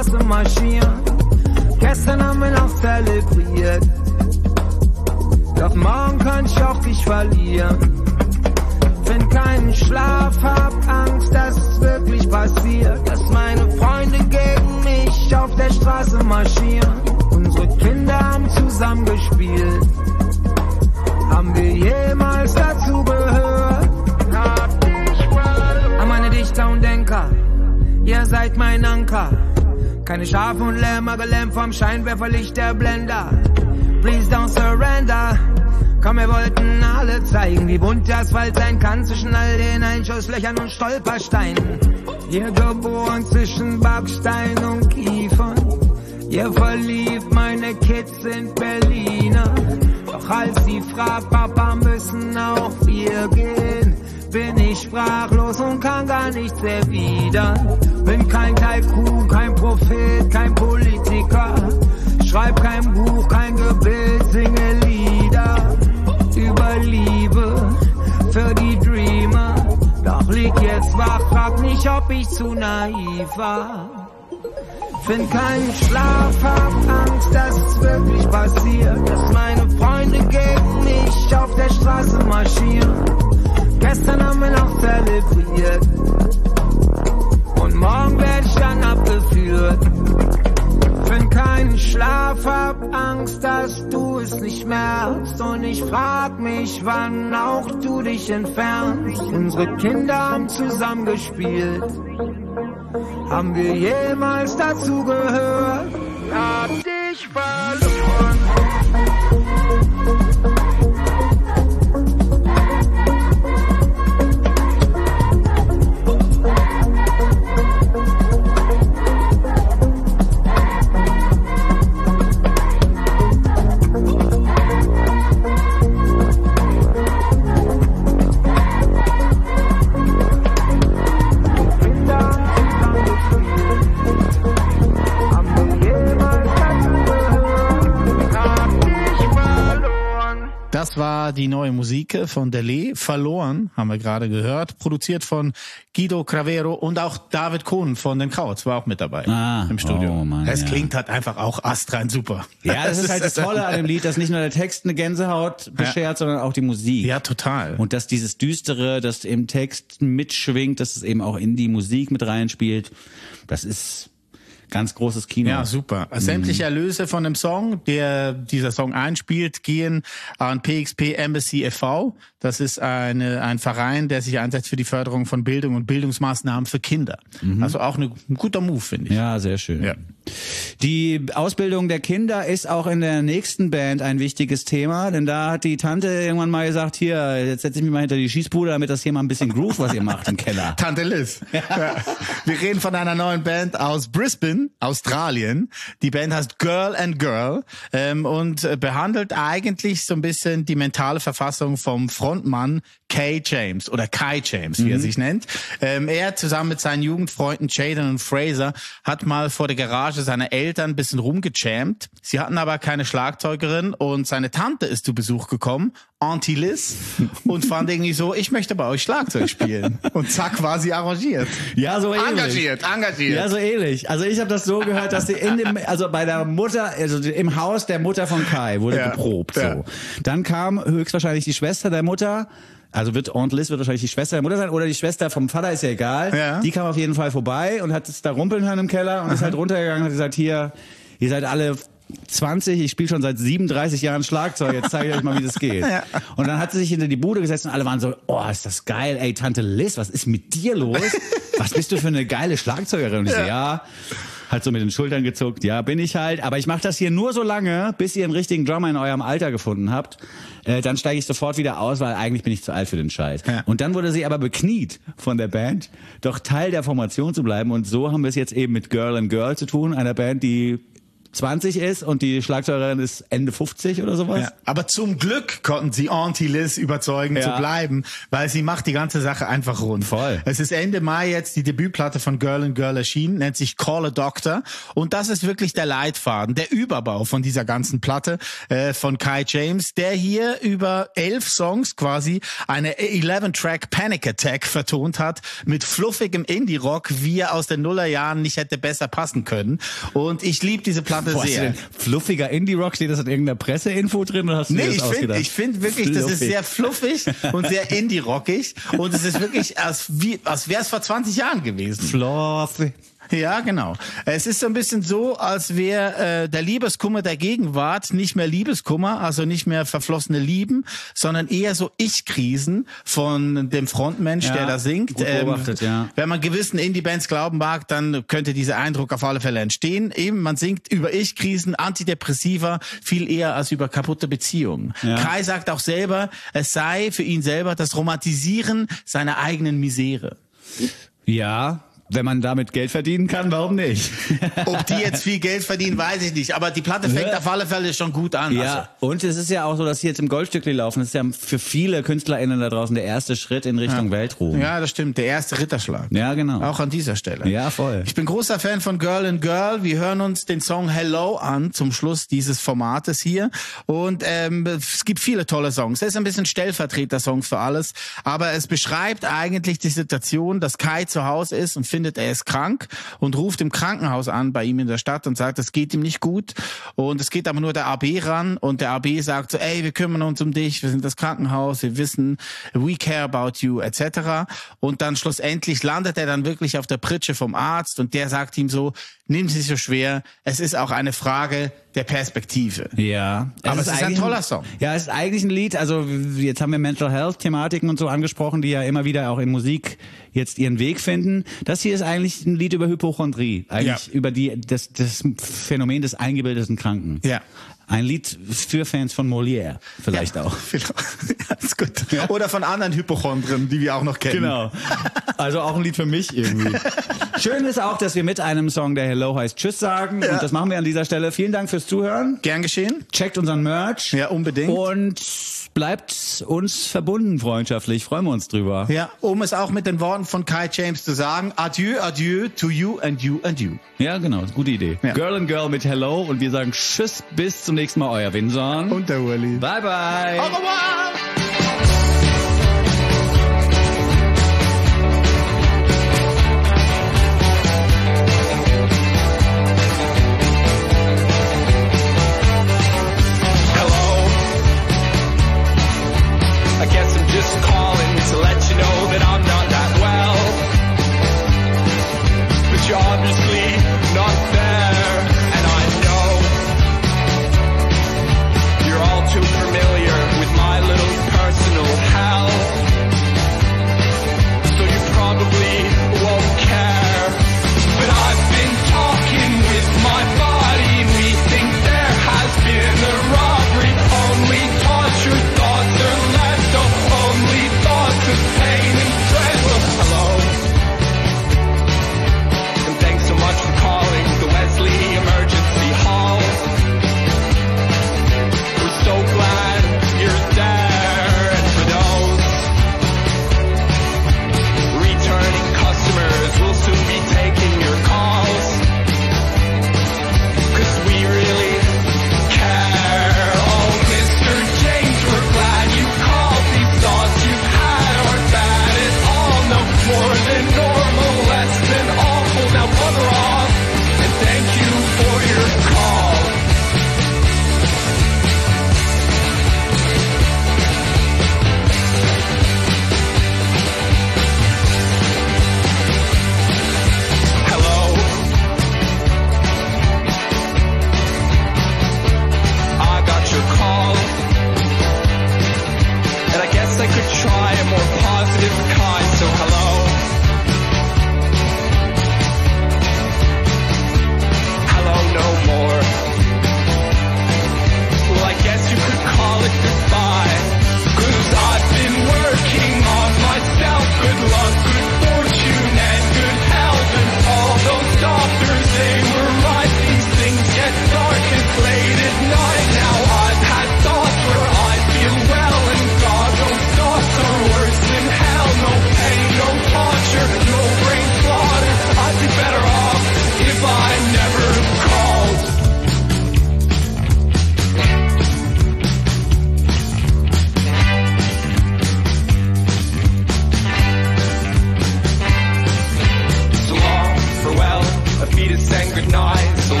Straße marschieren. Gestern haben wir noch zelebriert, doch morgen kann ich auch dich verlieren. Find keinen Schlaf, hab Angst, dass es wirklich passiert, dass meine Freunde gegen mich auf der Straße marschieren. Unsere Kinder haben zusammen gespielt, haben wir jemals dazu gehört? An meine Dichter und Denker, ihr seid mein Anker. Keine Schafe und Lämmer, gelähmt vom Scheinwerferlicht der Blender. Please don't surrender. Komm, wir wollten alle zeigen, wie bunt der Asphalt sein kann zwischen all den Einschusslöchern und Stolpersteinen. Ihr geboren zwischen Backstein und Kiefern. Ihr verliebt, meine Kids sind Berliner. Doch als sie fragt, Papa, müssen auch wir gehen, bin ich sprachlos und kann gar nichts erwidern. Bin kein Tycoon, kein Prophet, kein Politiker. Schreib kein Buch, kein Gebet, singe Lieder über Liebe für die Dreamer. Doch lieg jetzt wach, frag nicht, ob ich zu naiv war. Find keinen Schlaf, hab Angst, dass es wirklich passiert, dass meine Freunde gegen mich auf der Straße marschieren. Gestern haben wir noch zelebriert und morgen werd ich dann abgeführt. Find keinen Schlaf, hab Angst, dass du es nicht merkst. Und ich frag mich, wann auch du dich entfernst. Unsere Kinder haben zusammen gespielt, haben wir jemals dazu gehört? Hab dich verloren. Das war die neue Musik von Delay, Verloren, haben wir gerade gehört, produziert von Guido Cravero und auch David Kohn von den Krauts war auch mit dabei ah, im Studio. Oh Mann, es ja. klingt halt einfach auch astrein super. Ja, das ist halt das Tolle an dem Lied, dass nicht nur der Text eine Gänsehaut beschert, ja. sondern auch die Musik. Ja, total. Und dass dieses Düstere, das im Text mitschwingt, dass es eben auch in die Musik mit reinspielt, das ist ganz großes Kino. Ja, super. Sämtliche Erlöse von dem Song, der dieser Song einspielt, gehen an P X P Embassy e V Das ist eine, ein Verein, der sich einsetzt für die Förderung von Bildung und Bildungsmaßnahmen für Kinder. Mhm. Also auch eine, ein guter Move, finde ich. Ja, sehr schön. Ja. Die Ausbildung der Kinder ist auch in der nächsten Band ein wichtiges Thema, denn da hat die Tante irgendwann mal gesagt, hier, jetzt setze ich mich mal hinter die Schießbude, damit das hier mal ein bisschen Groove, was ihr macht im Keller. Tante Liz. Ja. Ja. Wir reden von einer neuen Band aus Brisbane, Australien. Die Band heißt Girl and Girl ähm, und behandelt eigentlich so ein bisschen die mentale Verfassung vom Frontmann Kay James oder Kai James, wie mhm. er sich nennt. Ähm, er zusammen mit seinen Jugendfreunden Jaden und Fraser hat mal vor der Garage seiner Eltern ein bisschen rumgejammt. Sie hatten aber keine Schlagzeugerin und seine Tante ist zu Besuch gekommen, Auntie Liz, und fand irgendwie so, ich möchte bei euch Schlagzeug spielen. Und zack, war sie arrangiert. Ja, so ähnlich. Engagiert, engagiert. Ja, so ähnlich. Also ich habe das so gehört, dass sie in dem, also bei der Mutter, also im Haus der Mutter von Kai wurde ja. geprobt. So. Ja. Dann kam höchstwahrscheinlich die Schwester der Mutter. Also wird Aunt Liz wird wahrscheinlich die Schwester der Mutter sein oder die Schwester vom Vater, ist ja egal. Ja. Die kam auf jeden Fall vorbei und hat es da rumpeln hören im Keller und Aha. ist halt runtergegangen und hat gesagt, hier, ihr seid alle zwanzig, ich spiele schon seit siebenunddreißig Jahren Schlagzeug, jetzt zeige ich euch mal, wie das geht. Ja. Und dann hat sie sich hinter die Bude gesetzt und alle waren so, oh, ist das geil, ey, Tante Liz, was ist mit dir los? Was bist du für eine geile Schlagzeugerin? Und ich so, ja, halt so mit den Schultern gezuckt, ja, bin ich halt, aber ich mache das hier nur so lange, bis ihr einen richtigen Drummer in eurem Alter gefunden habt. Äh, dann steige ich sofort wieder aus, weil eigentlich bin ich zu alt für den Scheiß. Ja. Und dann wurde sie aber bekniet von der Band, doch Teil der Formation zu bleiben. Und so haben wir es jetzt eben mit Girl and Girl zu tun, einer Band, die zwanzig ist und die Schlagzeugerin ist Ende fünfzig oder sowas. Ja, aber zum Glück konnten sie Auntie Liz überzeugen Ja. zu bleiben, weil sie macht die ganze Sache einfach rund. Voll. Es ist Ende Mai jetzt die Debütplatte von Girl and Girl erschienen, nennt sich Call a Doctor und das ist wirklich der Leitfaden, der Überbau von dieser ganzen Platte äh, von Kai James, der hier über elf Songs quasi eine elf-Track Panic Attack vertont hat mit fluffigem Indie-Rock, wie er aus den Nullerjahren nicht hätte besser passen können. Und ich liebe diese Platte Boah, hast du sehr. denn fluffiger Indie-Rock, steht das in irgendeiner Presseinfo drin oder hast du Nee, dir das ich finde ausgedacht? ich find wirklich, das ist Fluffig. sehr fluffig und sehr indie-rockig und es ist wirklich, als, wie, als wäre es vor zwanzig Jahren gewesen. Fluffig. Ja, genau. Es ist so ein bisschen so, als wäre äh, der Liebeskummer der Gegenwart nicht mehr Liebeskummer, also nicht mehr verflossene Lieben, sondern eher so Ich-Krisen von dem Frontmensch, Ja, der da singt. gut beobachtet, ja. Wenn man gewissen Indie-Bands glauben mag, dann könnte dieser Eindruck auf alle Fälle entstehen. Eben, man singt über Ich-Krisen, Antidepressiva, viel eher als über kaputte Beziehungen. Ja. Kai sagt auch selber, es sei für ihn selber das Romantisieren seiner eigenen Misere. Ja, wenn man damit Geld verdienen kann, warum nicht? Ob die jetzt viel Geld verdienen, weiß ich nicht. Aber die Platte fängt auf alle Fälle schon gut an. Also, Ja, und es ist ja auch so, dass hier jetzt im Goldstückli laufen. Das ist ja für viele KünstlerInnen da draußen der erste Schritt in Richtung Weltruhm. ja, das stimmt. Der erste Ritterschlag. Ja, genau. Auch an dieser Stelle. Ja, voll. Ich bin großer Fan von Girl and Girl. Wir hören uns den Song Hello an zum Schluss dieses Formates hier. Und ähm, es gibt viele tolle Songs. Es ist ein bisschen Stellvertreter-Songs für alles. Aber es beschreibt eigentlich die Situation, dass Kai zu Hause ist und findet, er ist krank und ruft im Krankenhaus an bei ihm in der Stadt und sagt, es geht ihm nicht gut. Und es geht aber nur der A B ran und der A B sagt so, ey, wir kümmern uns um dich, wir sind das Krankenhaus, wir wissen, we care about you, et cetera. Und dann schlussendlich landet er dann wirklich auf der Pritsche vom Arzt und der sagt ihm so, nimm sie so schwer, es ist auch eine Frage der Perspektive. Ja. Aber es ist ein eigentlich toller Song. Ja, es ist eigentlich ein Lied, also jetzt haben wir Mental Health Thematiken und so angesprochen, die ja immer wieder auch in Musik jetzt ihren Weg finden. Das hier ist eigentlich ein Lied über Hypochondrie, eigentlich Ja. über die das, das Phänomen des eingebildeten Kranken. Ja. Ein Lied für Fans von Molière vielleicht auch. Ja, ist gut. Oder von anderen Hypochondren, die wir auch noch kennen. Genau. Also auch ein Lied für mich irgendwie. Schön ist auch, dass wir mit einem Song, der Hello heißt, Tschüss sagen. Ja. Und das machen wir an dieser Stelle. Vielen Dank fürs Zuhören. Gern geschehen. Checkt unseren Merch. Ja, unbedingt. Und bleibt uns verbunden freundschaftlich. Freuen wir uns drüber. Ja, um es auch mit den Worten von Kai James zu sagen, adieu, adieu to you and you and you. Ja, genau. Gute Idee. Ja. Girl and Girl mit Hello. Und wir sagen Tschüss, bis zum nächsten Mal. Euer Winson. Und der Uli. Bye, bye. Au revoir! I guess I'm just calling to let you know that I'm not that well. But you're obviously not there, and I know you're all too familiar with my little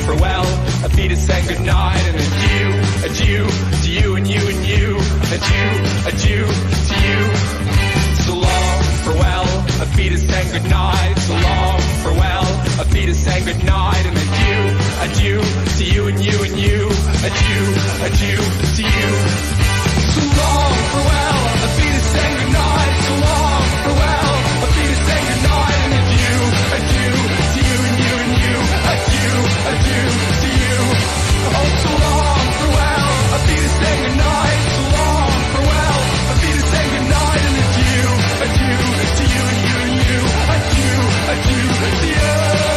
farewell, a fee to say goodnight, and adieu, adieu to you and you and you, adieu, adieu to you. So long, farewell, a fee to say goodnight, so long, farewell, a fee to say goodnight, and adieu, adieu to you and you and you, adieu, adieu to you. So long, farewell, a fee to say goodnight, so long, farewell, a fee to say goodnight, and adieu, adieu to you and you and you, adieu, adieu to you. Oh, so long, farewell, a fee to say goodnight, so long, farewell, a fee to say goodnight, and adieu, adieu to you and you and you, adieu, adieu to you.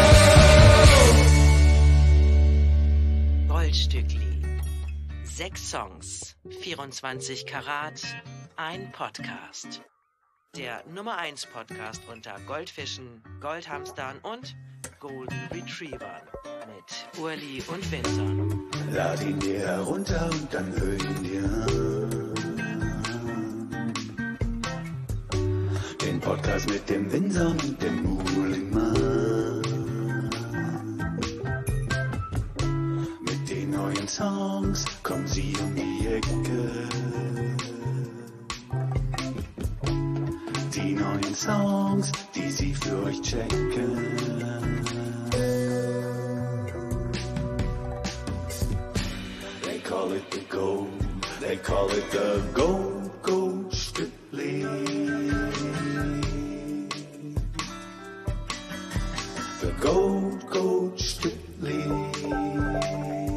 Goldstückli. Sechs Songs, vierundzwanzig Karat, ein Podcast. Der Nummer eins Podcast unter Goldfischen, Goldhamstern und Golden Retrievern mit Urli und Vinson. Lad ihn dir herunter und dann hör ihn dir an. Den Podcast mit dem Vinson und dem Uhlingmann. Mit den neuen Songs kommen sie um die Ecke. Die neuen Songs, die sie für euch checken. They call it the gold, they call it the gold, gold strictly. The gold, gold strictly.